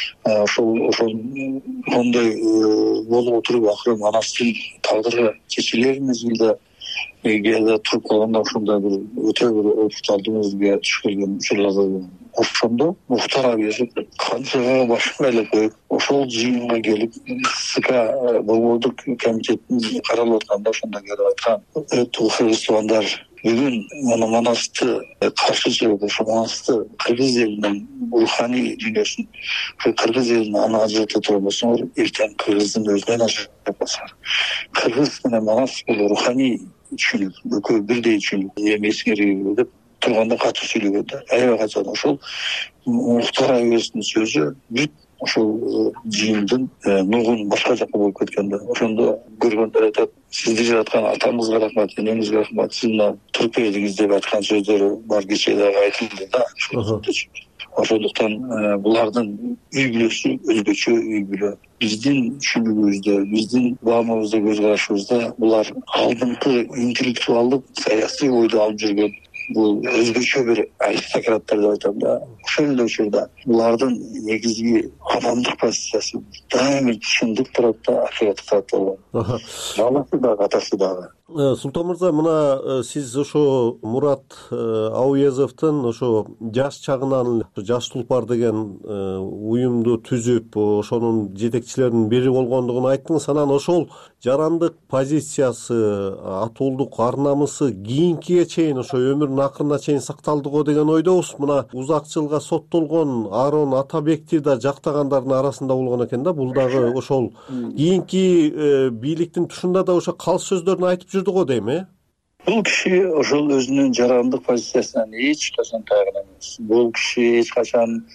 ошондой болуп отуруп акыры Манастын тагдыры чечилер мезгилде эгерде туруп калганда ошондой бир өтө бир опукталдуу мезгилге түшүп келген учурлар болгон. Ошондо Мухтар Әуезов канчага башын байлап коюп, ошол жыйынга келип, СК Борбордук комитеттин каралып атканда ошондо келип айткан: "Кыргыз туугандар, бүгүн муну Манасты каршы чыгып, ошо Манасты кыргыз элинин руханий дүйнөсүн, кыргыз элин аны ажырата турбасаңар, эртең кыргыздын өзүнөн ажырап калсаңар. Кыргыз менен Манас бул руханий чүнүк, экөө бирдей чүнүк. Эмесиңер деп турганда катуу сүйлөгөн да. Аябай качан ошол Мухтар Әуезовдун сөзү бүт ошол жыйындын нугун башка жакка болуп кеткен да. Ошондо көргөндөр айтат: "Сизди жараткан атаңызга рахмат, энеңизге рахмат, сиз мына туруп келдиңиз" деп айткан сөздөрү бар, кечээ дагы айтылды да. Ошондуктан булардын үй бүлөсү өзгөчө үй бүлө. Биздин түшүнүгүбүздө, биздин баамыбызда, көз карашыбызда булар алдыңкы интеллектуалдык саясий ойду алып жүргөн, бул өзгөчө бир аристократтар деп айтам да. Ошол эле учурда булардын негизги адамдык позициясы дайыма чындык турат да, акыйкатты турат болгон. Баласы дагы, атасы дагы. Султан мырза, мына сиз ошо Мурат Әуезовдун ошо жаш чагынан Жаш Тулпар деген уюмду түзүп, ошонун жетекчилеринин бири болгондугун айттыңыз. Анан ошол жарандык позициясы, атуулдук ар намысы кийинкиге чейин, ошо өмүрүнүн акырына чейин сакталды го деген ойдобуз. Мына узак жылга соттолгон Арон Атабекти да жактагандардын арасында болгон экен да. Бул дагы ошол кийинки бийликтин тушунда да ошо калыс сөздөрүн айтып жүрдү го дейм, Бул киши ошол өзүнүн жарандык позициясынан эч качан тайган эмес. Бул киши эч качан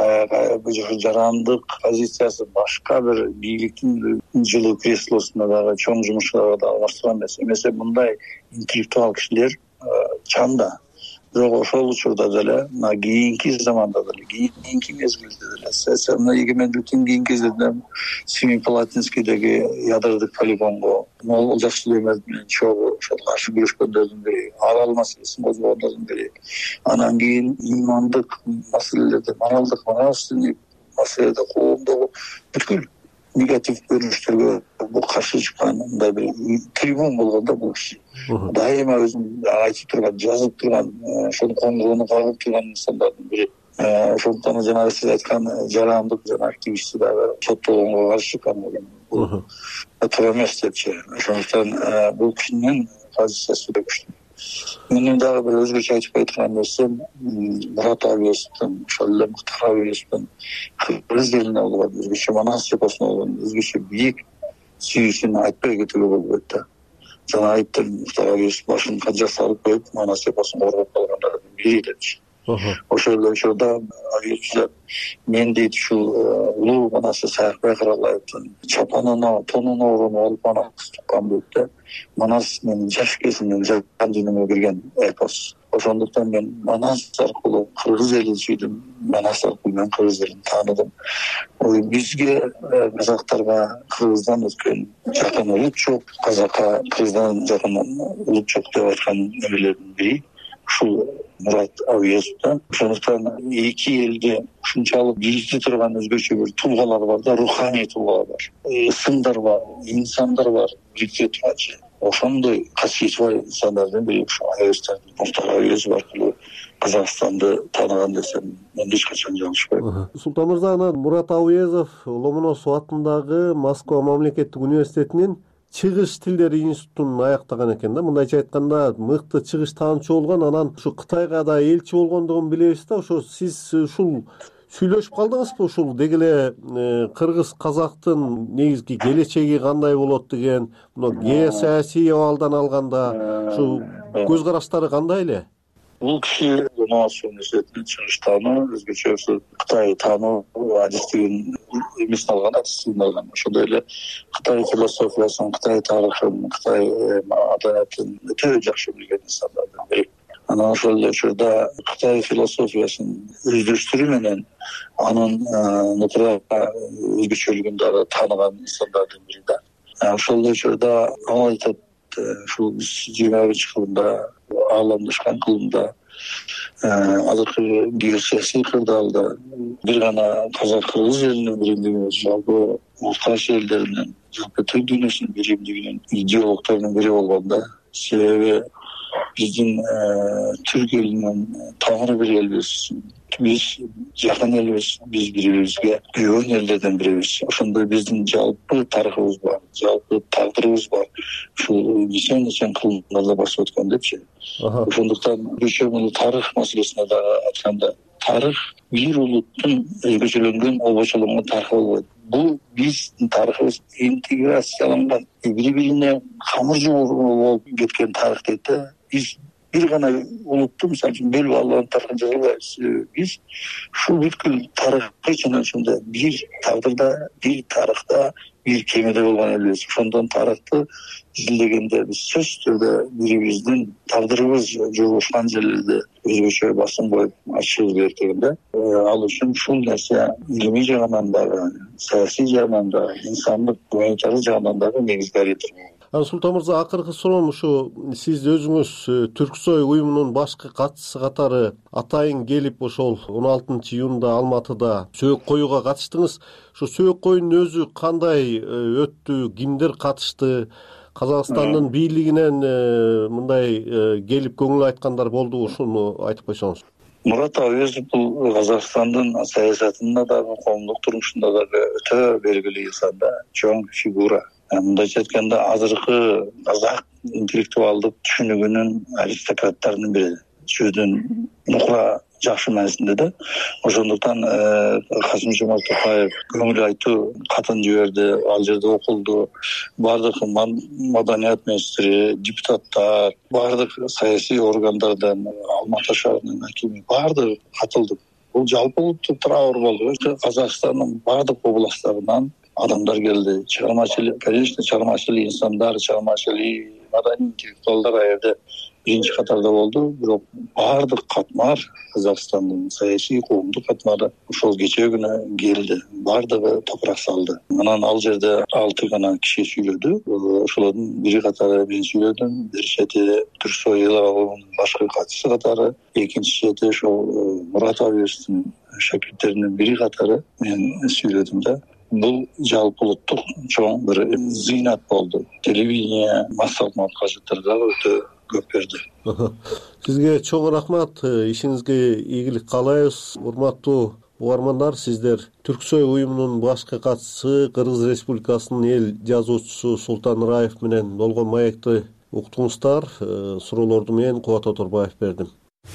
жарандык позициясы башка бир бийликтин жылуу креслосуна дагы, чоң жумушка дагы алмаштырган эмес. Эмесе мындай интеллектуал кишилер чанда. Бирок ошол учурда деле, мына кийинки заманда деле, кийинки мезгилде деле, мына эгемендиктен кийинки кезде Семипалатинскийдеги ядродук полигонго Олжас Сүлейменов менен чогуу ошол каршы күрөшкөндөрдүн бири, арал маселесин козгогондордун бири. Анан кийин имандык маселелерде, моралдык, нравственный маселеде коомдогу бүткүл негатив көрүнүштөргө бул каршы чыккан мындай бир трибун болгондо бул киши дайыма өзүн айтып турган, жазып турган, ошол коңгурону кагып турган инсандардын бири. Ошондуктан жанагы сиз айткан жарандык жана активисти дагы соттолгонго каршы чыккан бул туура эмес депчи. Ошондуктан бул кишинин позициясы да күчтүү. Менин дагы бир өзгөчө айтып айткан нерсем, Мурат Әуезовдун, ошол эле Мухтар Әуезовдун кыргыз элине болгон өзгөчө Манас эпосуна болгон өзгөчө бийик сүйүүсүн айтпай кетүүгө болбойт да. Жана айттым, Мухтар Әуезов башын канча салып коюп, Манас эпосун коргоп калгандардын бири депчи. Ошол эле учурда Әуезов мен дейт ушул улуу Манасты Саякбай Каралаевдин чапанына, тонуна оронуп алып Манасты туккан дейт да. Манас менин жаш кезимден жан дүйнөмө кирген эпос. Ошондуктан мен Манас аркылуу кыргыз элин сүйдүм, Манас аркылуу мен кыргыз элин тааныдым. Бизге казактарга кыргыздан өткөн жакын улут жок, казакка кыргыздан жакын улут жок деп айткан эмелердин бири ушул Мурат Әуезов да. Ошондуктан эки элде ушунчалык бирикти турган өзгөчө бир туулгалар бар да, руханий туулгалар бар, сындар бар, инсандар бар, бирикте турган. Ошондой касиети бар инсандардын бири ушул Әуезов. Мухтар Әуезов аркылуу Казакстанды тааныган десем, мен эч качан жалышпайм. Султан мырза, анан Мурат Әуезов Ломоносов атындагы Москва мамлекеттик университетинин чыгыш тилдери институтун аяктаган экен да. Мындайча айтканда мыкты чыгыш таанычы болгон, анан ушу Кытайга да элчи болгондугун билебиз да. Ошо сиз ушул сүйлөшүп калдыңызбы ушул деги эле кыргыз казактын негизги келечеги кандай болот деген, мына геосаясий абалдан алганда ушу көз караштары кандай эле? Бул киши Ломоносов университетинин чыгыш таануу, өзгөчө ошо Кытай таануу адистигин эмесин алган, адистигин алган. Ошондой эле Кытай философиясын, Кытай тарыхын, Кытай маданиятын өтө жакшы билген инсандардын бири. Анан ошол эле учурда Кытай философиясын өздөштүрүү менен анын өзгөчөлүгүн дагы тааныган инсандардын бири да. Ошол эле учурда ал айтат, ушул 21 кылымда ааламдашкан кылымда азыркы геосаясий кырдаалда бир гана казак-кыргыз элинин биримдиги эмес, жалпы Урташ элдеринин, жалпы түрк дүйнөсүнүн биримдигинин идеологторунун бири болгон да. Себеби биздин түрк элинин тамыры бир элбиз. Биз жакын элбиз, биз бири-бирибизге күйгөн элдерден бирибиз. Ошондой биздин жалпы тарыхыбыз бар, жалпы тагдырыбыз бар. Ушул нече кылымдарда басып өткөн депчи. Ошондуктан бул тарых маселесине дагы айтканда, тарых бир улуттун өзгөчөлөнгөн, обочолонгон тарыхы болбойт. Бул биздин тарыхыбыз интеграцияланган, бири-бирине камыржуу болуп кеткен тарых дейт да. Биз бир гана улутту мисалы үчүн бөлүп алган тарыхын жазбайбыз. Биз ушул бүткүл тарыхты чын-чынында бир тагдырда, бир тарыхта, бир кемеде болгон элбиз. Ошондон тарыхты изилдегенде биз сөзсүз түрдө бирибиздин тагдырыбыз жолугушкан жерлерде өзгөчө басым коюп ачышыбыз керек деген да. Ал үчүн ушул нерсе илимий жагынан дагы, саясий жагынан дагы, инсандык гуманитардык жагынан дагы негизги ориентир. Султан мырза, акыркы суроом ушу, сиз өзүңүз Түрксой уюмунун башкы катчысы катары атайын келип ошол 16-июнда Алматыда сөөгү коюуга катыштыңыз. Ушу сөөгү коюунун өзү кандай өттү, кимдер катышты, Казакстандын бийлигинен мындай келип көңүл айткандар болду, ушуну айтып койсоңуз. Мурат Абиезов бул Казакстандын саясатында дагы, коомдук турмушунда дагы өтө белгилүү инсан да, чоң фигура. Мындайча айтканда, азыркы казак интеллектуалдык түшүнүгүнүн аристократтарынын бири. Сөздүн нукура жакшы маанисинде да. Ошондуктан Касым-Жомарт Токаев көңүл айтуу катын жиберди, ал жерде окулду. Бардык маданият министри, депутаттар, бардык саясий органдардан, Алматы шаарынын акими бардыгы катылды. Бул жалпы улуттук траур болду. Казакстандын бардык областтарынан адамдар келди. Конечно, чыгармачыл инсандар, чыгармачыл маданий интеллектуалдар аерде биринчи катарда болду. Бирок бардык катмар, Казакстандын саясий, коомдук катмары ошол кечээ күнү келди. Бардыгы топурак салды. Анан ал жерде 6 гана киши сүйлөдү. Ошолордун бири катары мен сүйлөдүм. Бир чети Түрксой уюмунун башкы катчысы катары, экинчи чети ошол Мурат Абиевдин шакирттеринин бири катары мен сүйлөдүм да. Бул жалпы улуттук чоң бир зыйнат болду. Телевидение массалык маалыматчыларга өтө көп берди. Сизге чоң рахмат, ишиңизге ийгилик каалайбыз. Урматтуу угармандар, сиздер Түрксой уюмунун башкы катчысы, Кыргыз Республикасынын эл жазуучусу Султан Раев менен болгон маекти уктуңуздар. Суроолорду мен Кубат Оторбаев бердим.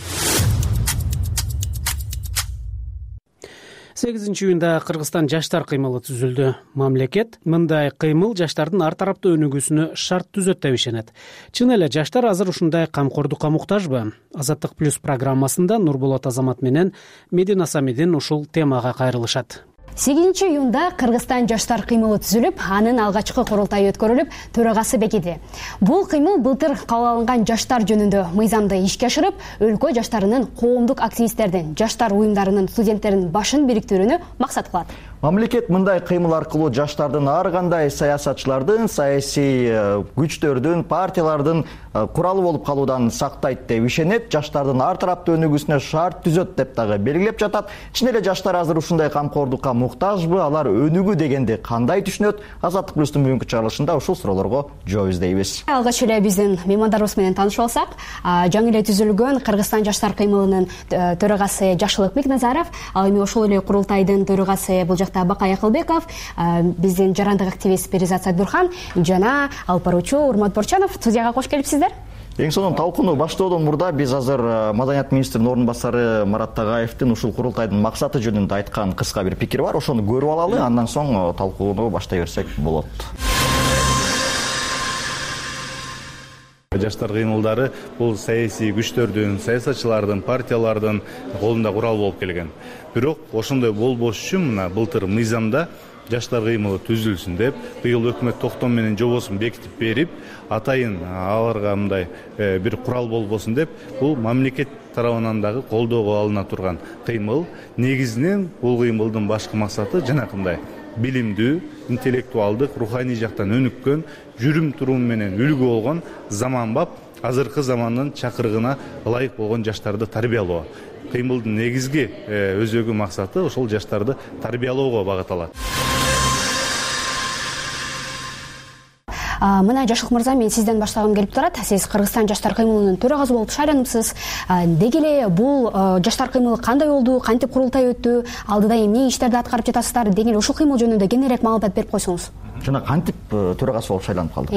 8-июнда Кыргызстан жаштар кыймылы түзүлдү. Мамлекет мындай кыймыл жаштардын ар тараптуу өнүгүүсүнө шарт түзөт деп ишенет. Чын эле жаштар азыр ушундай камкордукка муктажбы? Азаттык плюс программасында Нурболот Азамат менен Медина Самидин ушул темага кайрылышат. 8-июнда Кыргызстан жаштар кыймылы түзүлүп, анын алгачкы курултайы өткөрүлүп, төрагасы бекиди. Бул кыймыл былтыр кабыл алынган жаштар жөнүндө мыйзамды ишке ашырып, өлкө жаштарынын, коомдук активисттердин, жаштар уюмдарынын, студенттердин башын бириктирүүнү максат кылат. Мамлекет мындай кыймыл аркылуу жаштардын ар кандай саясатчылардын, саясий күчтөрдүн, партиялардын куралы болуп калуудан сактайт деп ишенет, жаштардын ар тараптуу өнүгүүсүнө шарт түзөт деп дагы белгилеп жатат. Чын эле жаштар азыр ушундай камкордукка муктажбы? Алар өнүгүү дегенди кандай түшүнөт? Азаттык плюстун бүгүнкү чыгарылышында ушул суроолорго жооп издейбиз. Алгач эле биздин меймандарыбыз менен таанышып алсак, жаңы эле түзүлгөн Кыргызстан жаштар кыймылынын төрагасы Жакшылык Бекназаров, ал эми ошол эле курултайдын төрагасы, бул жакта Бакай Акылбеков, биздин жарандык активист Перизат Сайдурхан жана алып баруучу Урмат Борчанов. Студияга кош келипсиздер. Эң сонун талкууну баштоодон мурда биз азыр Маданият министринин орун басары Марат Тагаевдин ушул курултайдын максаты жөнүндө айткан кыска бир пикир бар. Ошону көрүп алалы, андан соң талкууну баштай берсек болот. Жаштар кыймылдары бул саясий күчтөрдүн, саясатчылардын, партиялардын колунда курал болуп келген. Бирок ошондой болбош үчүн мына былтыр мыйзамда жаштар кыймылы түзүлсүн деп, быйыл өкмөт токтом менен жобосун бекитип берип, атайын аларга мындай бир курал болбосун деп, бул мамлекет тарабынан дагы колдоого алына турган кыймыл. Негизинен бул кыймылдын башкы максаты жанакындай билимдүү, интеллектуалдык, руханий жактан өнүккөн, жүрүм турум менен үлгү болгон, заманбап, азыркы замандын чакырыгына ылайык болгон жаштарды тарбиялоо. Кыймылдын негизги өзөгү максаты ошол жаштарды тарбиялоого багытталат. Мына Жашык мырза, мен сизден баштагым келип турат. Сиз Кыргызстан жаштар кыймылынын төрагасы болуп шайланымсыз. Деги эле бул жаштар кыймылы кандай болду, кантип курултай өттү, алдыда эмне иштерди аткарып жатасыздар? Деги эле ушул кыймыл жөнүндө кененирээк маалымат берип койсоңуз. Жана кантип төрагасы болуп шайланып калдык?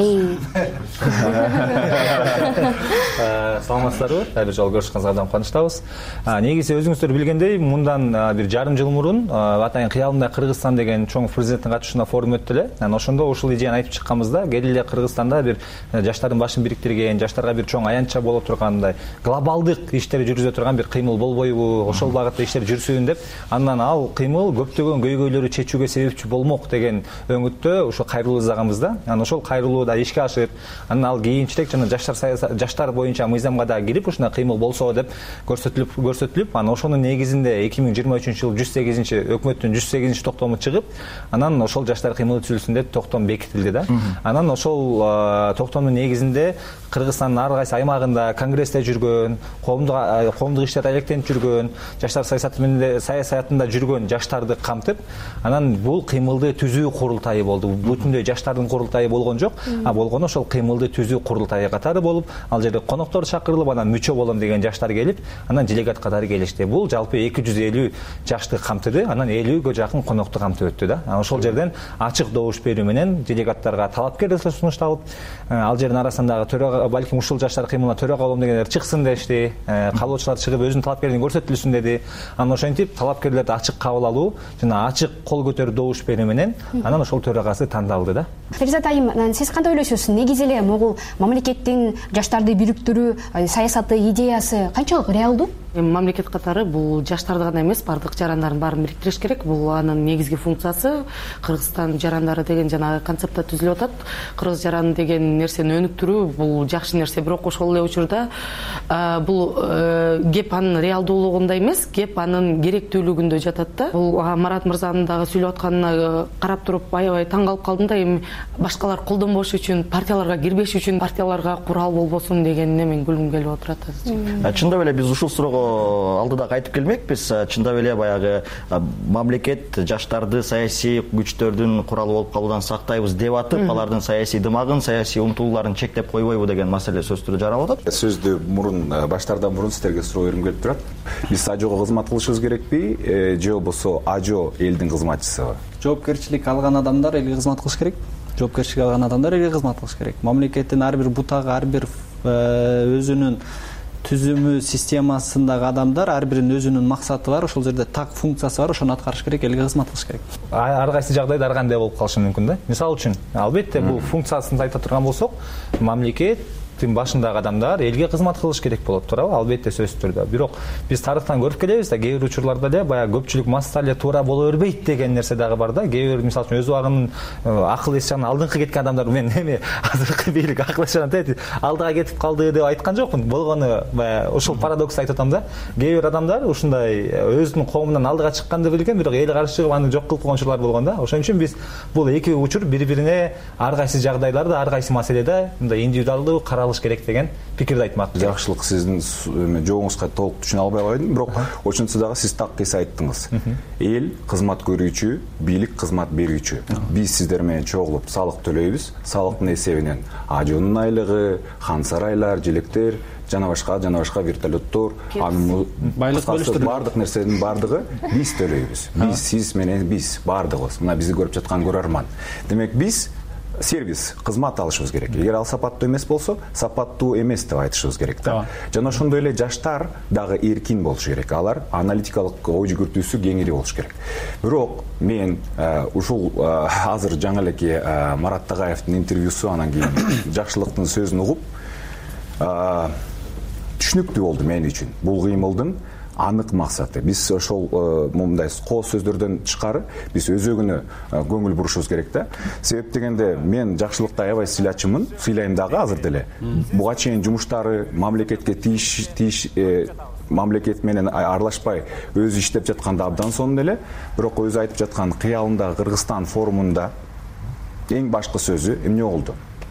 Саламатсыздарбы? Дайыр жолу көрүшкөнүңүзгө абдан кубанычтабыз. Негизи өзүңүздөр билгендей, мындан бир жарым жыл мурун атайын кыялымда Кыргызстан деген чоң президенттин катышуусунда форум өттү эле. Ошондо ушул идеяны айтып чыкканбызда, келе Кыргызстанда бир жаштардын башын бириктирген, жаштарга бир чоң аянтча боло тургандай, глобалдык иштер жүргүзө турган бир кыймыл болбойбу, ошол багытта иштер жүрсүн деп, андан ал кыймыл көптөгөн көйгөйлөрдү чечүүгө себепчи болмок деген өңүттө ошо кайрылуу жасаганбызда. Анан ошол кайрылууда ишке ашып, анан ал кийинчерээк жана жаштар боюнча мыйзамга да кирип, ушундай кыймыл болсо деп көрсөтүлүп, анан ошонун негизинде 2023-жыл 108-чи өкмөттүн 108-чи токтому чыгып, анан ошол жаштар кыймылы түзүлсүн деп токтом бекитилди да. Анан ошол токтомдун негизинде Кыргызстандын ар кайсы аймагында конгрессте жүргөн, коомдук иштерде алектенип жүргөн, жаштар саясатында жүргөн жаштарды камтып, анан бул кыймылды түзүү курултайы болду. Бүтүндөй жаштардын курултайы болгон жок, а болгону ошол кыймылды түзүү курултайы катары болуп, ал жерде коноктор чакырылып, анан мүчө болом деген жаштар келип, анан делегат катары келишти. Бул жалпы 250 жашты камтыды, анан 50гө жакын конокту камтып өттү да. Ошол жерден ачык добуш берүү менен делегаттарга талапкер сунушталып, ал жердин арасындагы балким ушул жаштар кыймылына төрага болом дегендер чыксын дешти, каалоочулар чыгып өзүнүн талапкерлигин көрсөтүлсүн деди. Анан ошентип талапкерлерди ачык кабыл алуу жана ачык кол көтөрүп добуш берүү менен анан ошол төрагасы тандалды да. Перизат айым, сиз кандай ойлойсуз? Негизи эле могул мамлекеттин жаштарды бириктирүү саясаты, идеясы канчалык реалдуу? Мамлекет катары бул жаштарды гана эмес, бардык жарандардын баарын бириктириш керек. Бул анын негизги функциясы. Кыргызстан жарандары деген жанагы концептта түзүлүп атат. Кыргыз жараны деген нерсени өнүктүрүү бул жакшы нерсе, бирок ошол эле учурда бул кеп анын реалдуулугунда эмес, кеп анын керектүүлүгүндө жатат да. Бул Марат мырзанын дагы сүйлөп атканына карап туруп аябай таң калып калдым да. Эми башкалар колдонбош үчүн, партияларга кирбеш үчүн партияларга курал болбосун дегенине мен күлгүм келип отурат. Чындап эле биз ушул суроого алдыда кайтып келмекпиз. Чындап эле баягы мамлекет жаштарды саясий күчтөрдүн куралы болуп калуудан сактайбыз деп атып, алардын саясий дымагын, саясий умтулууларын чектеп койбойбу деген маселе сөз түрү жаралып атат. Сөздү баштардан мурун сиздерге суроо бергим келип турат. Биз ажого кызмат кылышыбыз керекпи, же болбосо ажо элдин кызматчысыбы? Жоопкерчилик алган адамдар элге кызмат кылыш керек. Жоопкерчилик алган адамдар элге кызмат кылыш керек. Мамлекеттин ар бир бутагы, ар бир өзүнүн түзүмү системасындагы адамдар ар биринин өзүнүн максаты бар, ошол жерде так функциясы бар, ошону аткарыш керек, элге кызмат кылыш керек. Ар кайсы жагдайда ар кандай болуп калышы мүмкүн да. Мисалы үчүн, албетте бул функциясын айта турган болсок, мамлекет башындагы адамдар элге кызмат кылыш керек болот, туурабы? Албетте сөзсүз түрдө. Бирок биз тарыхтан көрүп келебиз да, кээ бир учурларда эле баягы көпчүлүк масса эле туура боло бербейт деген нерсе дагы бар да. Кээ бир мисалы үчүн өз убагынын акыл эс жагынан алдыңкы кеткен адамдар, мен эми азыркы бийлик акыл эс жагынан алдыга кетип калды деп айткан жокмун. Болгону баягы ушул парадокс айтып атам да. Кээ бир адамдар ушундай өзүнүн коомунан алдыга чыкканды билген, бирок эл каршы чыгып аны жок кылып койгон учурлар болгон да. Ошон үчүн биз бул эки учур бири-бирине ар кайсы жагдайларда, ар кайсы маселеде мындай индивидуалдуу каралыш керек деген пикирди айтмак. Жакшылык сиздин жообуңузга толук түшүнө албай койдум, бирок ошентсе дагы сиз так кыйса айттыңыз. Эл кызмат көрүүчү, бийлик кызмат берүүчү. Биз сиздер менен чогулуп салык төлөйбүз. Салыктын эсебинен ажонун айлыгы, хан сарайлар, желектер жана башка вертолеттор, анын баардык нерсенин баардыгы биз төлөйбүз. Биз, сиз менен биз баардыгыбыз. Мына бизди көрүп жаткан көрөрман. Демек биз сервис, кызмат алышыбыз керек. Эгер ал сапаттуу эмес болсо, сапаттуу эмес деп айтышыбыз керек да. Жана ошондой эле жаштар дагы эркин болушу керек. Алар аналитикалык ой жүгүртүүсү кеңири болушу керек. Бирок мен ушул азыр жаңы элеке Марат Тагаевдин интервьюсу, анан кийин жакшылыктын сөзүн угуп түшүнүктүү болду мен үчүн. Бул кыймылдын анык максаты. Биз ошол мындай коо сөздөрдөн тышкары биз өзөгүнө көңүл бурушубуз керек да. Себеп дегенде мен жакшылыкты аябай сыйлачумун, сыйлайм дагы азыр деле. Буга чейин жумуштары мамлекетке тийиш мамлекет менен аралашпай өзү иштеп жатканда абдан сонун эле. Бирок өзү айтып жаткан кыялындагы Кыргызстан форумунда эң башкы сөзү эмне болду?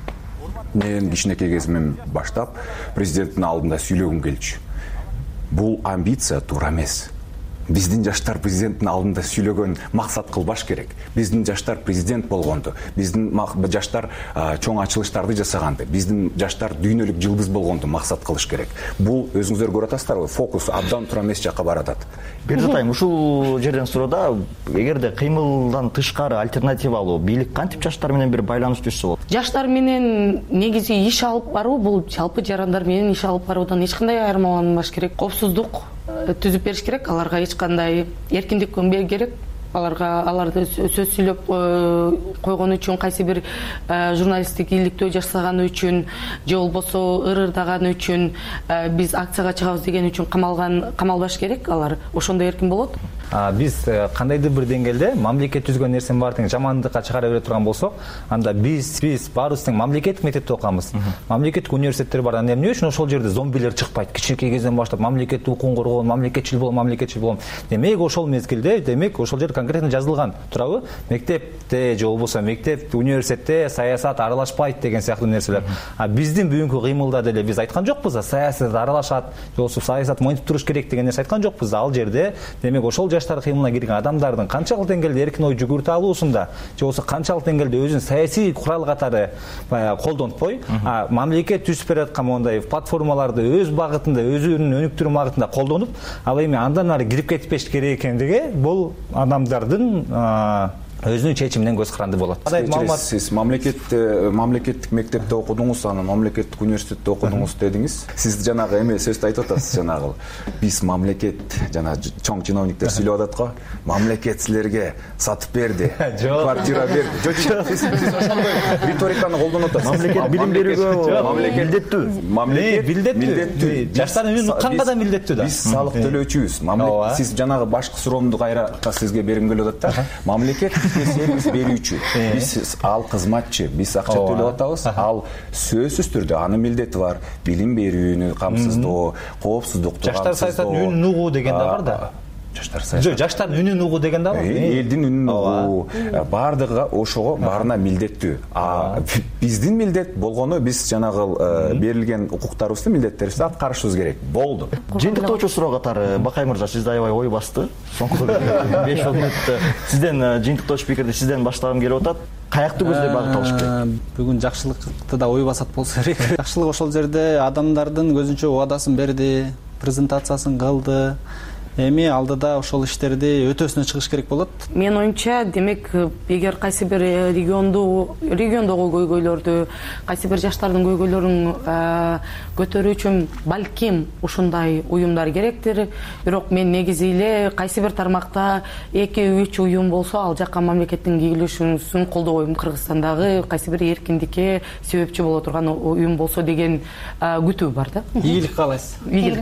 Мен кичинекей кезимден баштап президенттин алдында сүйлөгүм келчү. Бул амбиция туура эмес. Биздин жаштар президенттин алдында сүйлөгөн максат кылбаш керек. Биздин жаштар президент болгонду, биздин жаштар чоң ачылыштарды жасаганды, биздин жаштар дүйнөлүк жылдыз болгонду максат кылыш керек. Бул өзүңүздөр көрүп атасыздарбы? Фокус абдан туура эмес жакка баратат. Бердат айым, ушул жерден суроодо, эгерде кыймылдан тышкары альтернативалуу бийлик кантип жаштар менен бир байланыштуу болот? Жаштар менен негизи иш алып баруу бул жалпы жарандар менен иш алып баруудан эч кандай айырмаланбаш керек. Коопсуздук түзүп бериш керек, аларга эч кандай эркиндик бериш керек. Аларды сөз сүйлөп койгон үчүн, кайсы бир журналисттик иликтөө жасаганы үчүн же болбосо ырырдаганы үчүн биз акцияга чыгабыз деген үчүн камалбаш керек. Алар ошондой эркин болот. Биз кандайдыр бир деңгээлде мамлекет түзгөн нерсени баары тең жамандыкка чыгара бере турган болсок, анда биз баарыбыз тең мамлекеттик мектепте окуганбыз. Мамлекеттик университеттер бар. Анда эмне үчүн ошол жерде зомбилер чыкпайт? Кичинекей кезден баштап мамлекеттик укугун коргоон, мамлекетчил болом. Демек ошол мезгилде, ошол жерде конкретно жазылган турабы? Мектепте же болбосо университетте саясат аралашпайт деген сыяктуу нерселер. Биздин бүгүнкү кыймылда деле биз айткан жокпуз, саясат аралашат, же болбосо саясат монтип туруш керек деген нерсе айткан жокпуз. Ал жерде демек ошол жаштар кыймылына кирген адамдардын канчалык деңгээлде эркин ой жүгүртө алуусунда, же болбосо канчалык деңгээлде өзүн саясий курал катары колдонтпой, мамлекет түзүп берип аткан мондай платформаларды өз багытында, өзүнүн өнүктүрүү багытында колдонуп, ал эми андан ары кирип кетпеш керек экендиги бул адамдардын өзүнүн чечиминен көз каранды болот. Сиз мамлекеттик мектепте окудуңуз, анан мамлекеттик университетте окудуңуз дедиңиз. Сиз жанагы эме сөздү айтып атасыз, жанагы биз мамлекет, жана чоң чиновниктер сүйлөп атат го, мамлекет силерге сатып берди, квартира берди. Жок, сиз ошондой риториканы колдонуп атасыз. Мамлекет билим берүүгө милдеттүү. Жаштардын үнүн укканга да милдеттүү да. Биз салык төлөөчүбүз. Сиз жанагы башкы суроомду кайра сизге бергим келип атат да. Мамлекет сервис берүүчү, биз ал кызматчы, биз акча төлөп атабыз. Ал сөзсүз түрдө анын милдети бар. Билим берүүнү камсыздоо, коопсуздукту камсыздоо. Жаштар саясатын үнүн угуу деген да бар да. Жаштардын үнүн угуу деген да бар. Элдин үнүн угуу, баардыгы ошого баарына милдеттүү. Биздин милдет болгону биз жанагы берилген укуктарыбызды, милдеттерибизди аткарышыбыз керек. Болду. Жыйынтыктоочу суроо катары Бакай мырза, сизде аябай ой басты. Соңку 5 мүнөттө сизден жыйынтыктоочу пикирди сизден баштагым келип атат. Каякты көздөй багыт алыш керек? Бүгүн жакшылыкты да ой басат болсо керек. Жакшылык ошол жерде адамдардын көзүнчө убадасын берди, презентациясын кылды. Эми алдыда ошол иштерди өтөсүнө чыгыш керек болот. Менин оюмча, демек, эгер кайсы бир региондогу көйгөйлөрдү, кайсы бир жаштардын көйгөйлөрүн көтөрүү үчүн балким ушундай уюмдар керектир. Бирок мен негизи эле кайсы бир тармакта 2-3 уюм болсо, ал жакка мамлекеттин кирилишин колдобойм. Кыргызстандагы кайсы бир эркиндикке себепчи боло турган уюм болсо деген күтүү бар да. Ийгилик каалайсыз.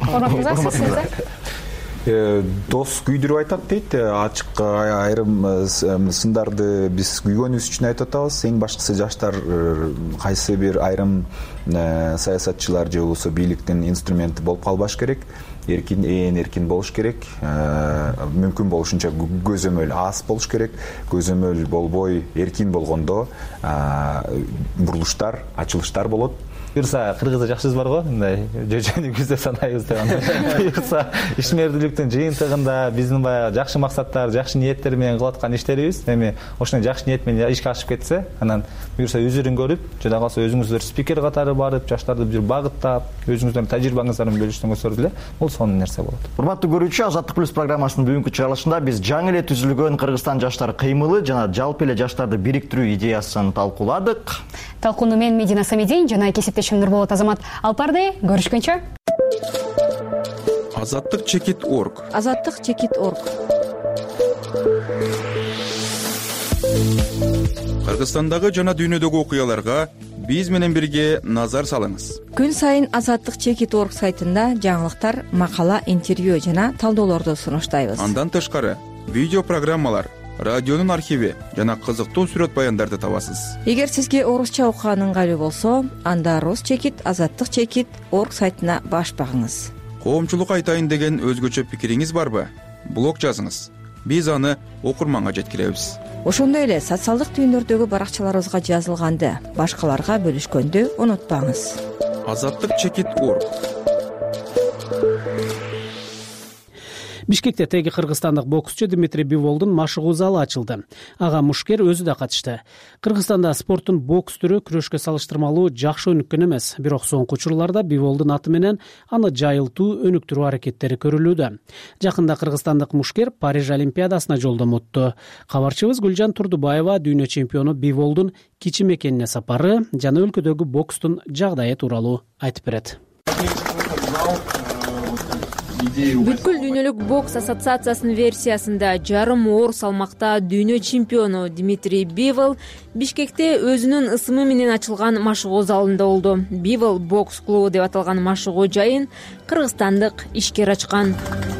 Дос күйдүрүп айтат дейт, ачык айрым сындарды биз күйгөнүбүз үчүн айтып атабыз. Эң башкысы жаштар кайсы бир айрым саясатчылар же болбосо бийликтин инструменти болуп калбаш керек. Эркин болуш керек. Мүмкүн болушунча көзөмөл аз болуш керек. Көзөмөл болбой эркин болгондо бурулуштар, ачылыштар болот. буюрса кыргызда жакшы сөз барго, мындай жөжөнү күздө санайбыз дегенде. Буюрса ишмердүүлүктүн жыйынтыгында биздин баягы жакшы максаттар, жакшы ниеттер менен кылып аткан иштерибиз эми ошондой жакшы ниет менен ишке ашып кетсе, анан буюрса үзүрүн көрүп, жада калса өзүңүздөр спикер катары барып, жаштарды бир багыттап, өзүңүздөрдүн тажрыйбаңыздарын бөлүшсөңүздөр деле бул сонун нерсе болот. Урматтуу көрүүчү, Азаттык плюс программасынын бүгүнкү чыгарылышында биз жаңы эле түзүлгөн Кыргызстан жаштар кыймылы жана жалпы эле жаштарды бириктирүү идеясын талкууладык. Талкууну мен Медина Самидин жана кесиптешим Нурболот Азамат алып барды. Көрүшкөнчө. Азаттык.org. Азаттык.org. Кыргызстандагы жана дүйнөдөгү окуяларга биз менен бирге назар салыңыз. Күн сайын Азаттык.org сайтында жаңылыктар, макала, интервью жана талдоолорду сунуштайбыз. Андан тышкары видео программалар, радионун архиви жана кызыктуу сүрөт баяндарды табасыз. Эгер сизге орусча окуган ыңгайлуу болсо, анда rus.azаттык.org сайтына баш багыңыз. Коомчулук айтайын деген өзгөчө пикириңиз барбы? Блог жазыңыз. Биз аны окурманга жеткиребиз. Ошондой эле социалдык түйүндөрдөгү баракчаларыбызга жазылганды башкаларга бөлүшкөндү унутпаңыз. Азаттык.org. Бишкекте теги кыргызстандык боксчу Дмитрий Биволдун машыгуу залы ачылды. Ага мушкер өзү да катышты. Кыргызстанда спорттун бокс түрү күрөшкө салыштырмалуу жакшы өнүккөн эмес, бирок соңку учурларда Биволдун аты менен аны жайылтуу, өнүктүрүү аракеттери көрүлүүдө. Жакында кыргызстандык мушкер Париж Олимпиадасына жолдомо өттү. Кабарчыбыз Гүлжан Турдубаева дүйнө чемпиону Биволдун кичи мекенине сапары жана өлкөдөгү бокстун жагдайы тууралуу айтып берет. Бүткүл дүйнөлүк бокс ассоциациясынын версиясында жарым оор салмакта дүйнө чемпиону Дмитрий Бивол Бишкекте өзүнүн ысымы менен ачылган машыгуу залында болду. Бивол бокс клубу деп аталган машыгуу жайын кыргызстандык ишкер ачкан.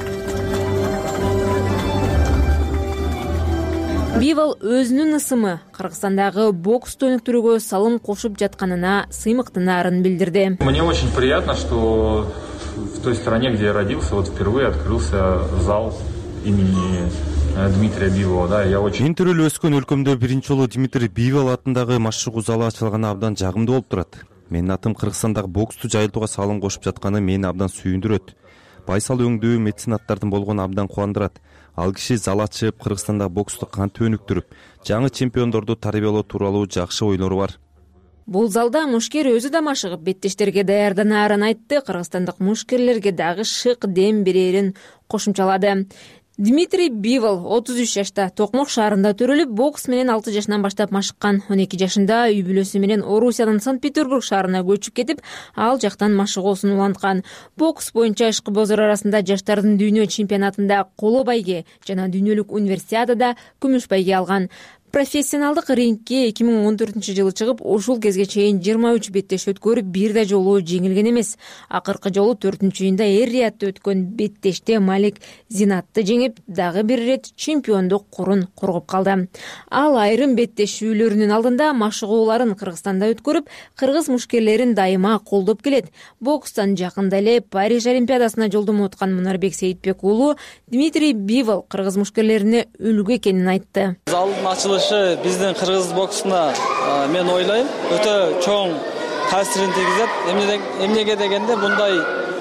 Бивол өзүнүн ысымы Кыргызстандагы боксту өнүктүрүүгө салым кошуп жатканына сыймыктынаарын билдирди. Мне очень приятно, что в той стране, где я родился, вот впервые открылся зал имени Дмитрия Бивола. Да, я очень... Мен төрөлүп өскөн өлкөмдө биринчи жолу Дмитрий Бивол атындагы машыгуу залы ачылганы абдан жагымдуу болуп турат. Менин атым Кыргызстандагы боксту жайылтууга салым кошуп жатканы мени абдан сүйүндүрөт. Байсал өңдүү меценаттардын болгону абдан кубандырат. Ал киши зал ачып, Кыргызстандагы боксту кантип өнүктүрүп, жаңы чемпиондорду тарбиялоо тууралуу жакшы ойлору бар. Бул залда мушкер өзү да машыгып беттештерге даярданаарын айтты. Кыргызстандык мушкерлерге дагы шык дем берерин кошумчалады. Дмитрий Бивол 33 жашта Токмок шаарында төрөлүп, бокс менен 6 жашынан баштап машыккан. 12 жашында үй бүлөсү менен Орусиянын Санкт-Петербург шаарына көчүп кетип, ал жактан машыгуусун уланткан. Бокс боюнча ишкыбозор арасында жаштардын дүйнө чемпионатында коло байге жана дүйнөлүк универсиадада күмүш байге алган. Профессионалдык рингке 2014-жылы чыгып, ушул кезге чейин 23 беттеш өткөрүп, бир да жолу жеңилген эмес. Акыркы жолу 4-июнда Эр-Риядта өткөн беттеште Малик Зинатты жеңип, дагы бир ирет чемпиондук курун коргоп калды. Ал айрым беттешүүлөрүнүн алдында машыгууларын Кыргызстанда өткөрүп, кыргыз мушкерлерин дайыма колдоп келет. Бокстан жакында эле Париж Олимпиадасына жолдомо өткөн Мунарбек Сейитбек уулу Дмитрий Бивол кыргыз мушкерлерине үлгү экенин айтты. Залдын ачылышы биздин кыргыз боксуна мен ойлойм өтө чоң таасирин тийгизет. Эмнеге дегенде мындай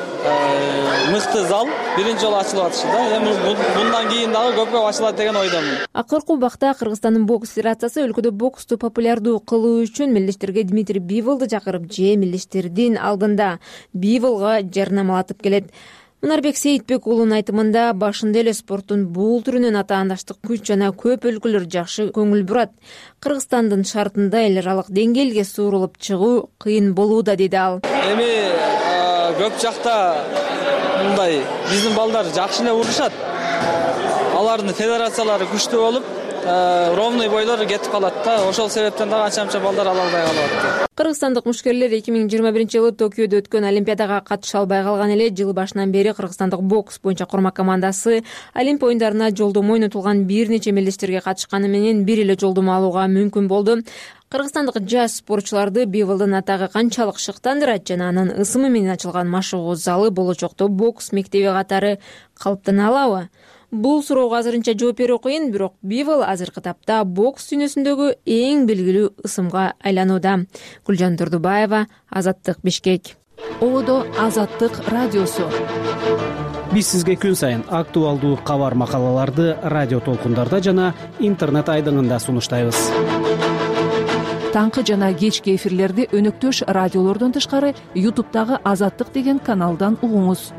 мыкты зал биринчи жолу ачылып атышы да. Эми мындан кийин дагы көпкө ачылат деген ойдомун. Акыркы убакта Кыргызстандын бокс федерациясы өлкөдө боксту популярдуу кылуу үчүн мелдештерге Дмитрий Биволду чакырып, мелдештердин алдында Биволго жарнамалатып келет. Мунарбек Сейитбек уулунун айтымында башында эле спорттун бул түрүнөн атаандаштык күч жана көп өлкөлөр жакшы көңүл бурат. Кыргызстандын шартында эл аралык деңгээлге суурулуп чыгуу кыйын болууда, деди ал. Эми көп жакта мындай биздин балдар жакшы эле урушат. Алардын федерациялары күчтүү болуп, ровный бойлор кетип калат да. Ошол себептен дагы анча балдар ала албай калат. Кыргызстандык мушкерлер 2021-жылы Токиодо өткөн Олимпиадага катыша албай калган эле. Жыл башынан бери Кыргызстандык бокс боюнча курма командасы Олимп оюндарына жолдомо ойнотулган бир нече мелдештерге катышканы менен бир эле жолдомо алууга мүмкүн болду. кыргызстандык жаш спортчуларды бивалдын атагы канчалык шыктандырат жана анын ысымы менен ачылган машыгуу залы болочокто бокс мектеби катары калыптана алабы? Бул суроого азырынча жооп берүү кыйын, бирок бивал азыркы тапта бокс дүйнөсүндөгү эң белгилүү ысымга айланууда. Гүлжан Турдубаева, Азаттык, Бишкек. Ободо Азаттык радиосу. Биз сизге күн сайын актуалдуу кабар макалаларды радио толкундарда жана интернет айдыңында сунуштайбыз. Таңкы жана кечки эфирлерди өнөктөш радиолордон тышкары YouTube'дагы Азаттык деген каналдан угуңуз.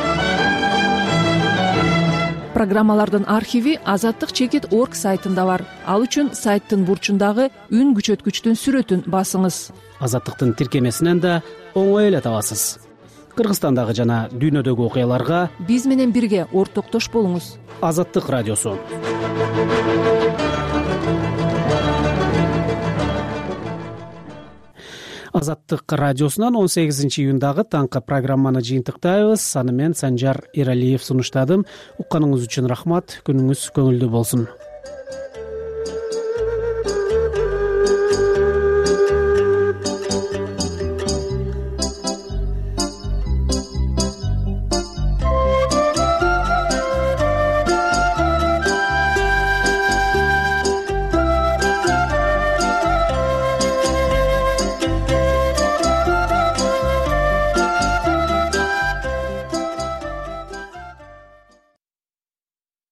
Программалардын архиви azattik.org сайтында бар. Ал үчүн сайттын бурчундагы үн күчөткүчтүн сүрөтүн басыңыз. Азаттыктын тиркемесинен да оңой эле табасыз. Кыргызстандагы жана дүйнөдөгү окуяларга биз менен бирге ортоктош болуңуз. Азаттык радиосу. Азаттык радиосунан 18-июндагы таңкы программаны жыйынтыктайбыз. Аны мен Санжар Эралиев сунуштадым. Укканыңыз үчүн рахмат. Күнүңүз көңүлдүү болсун.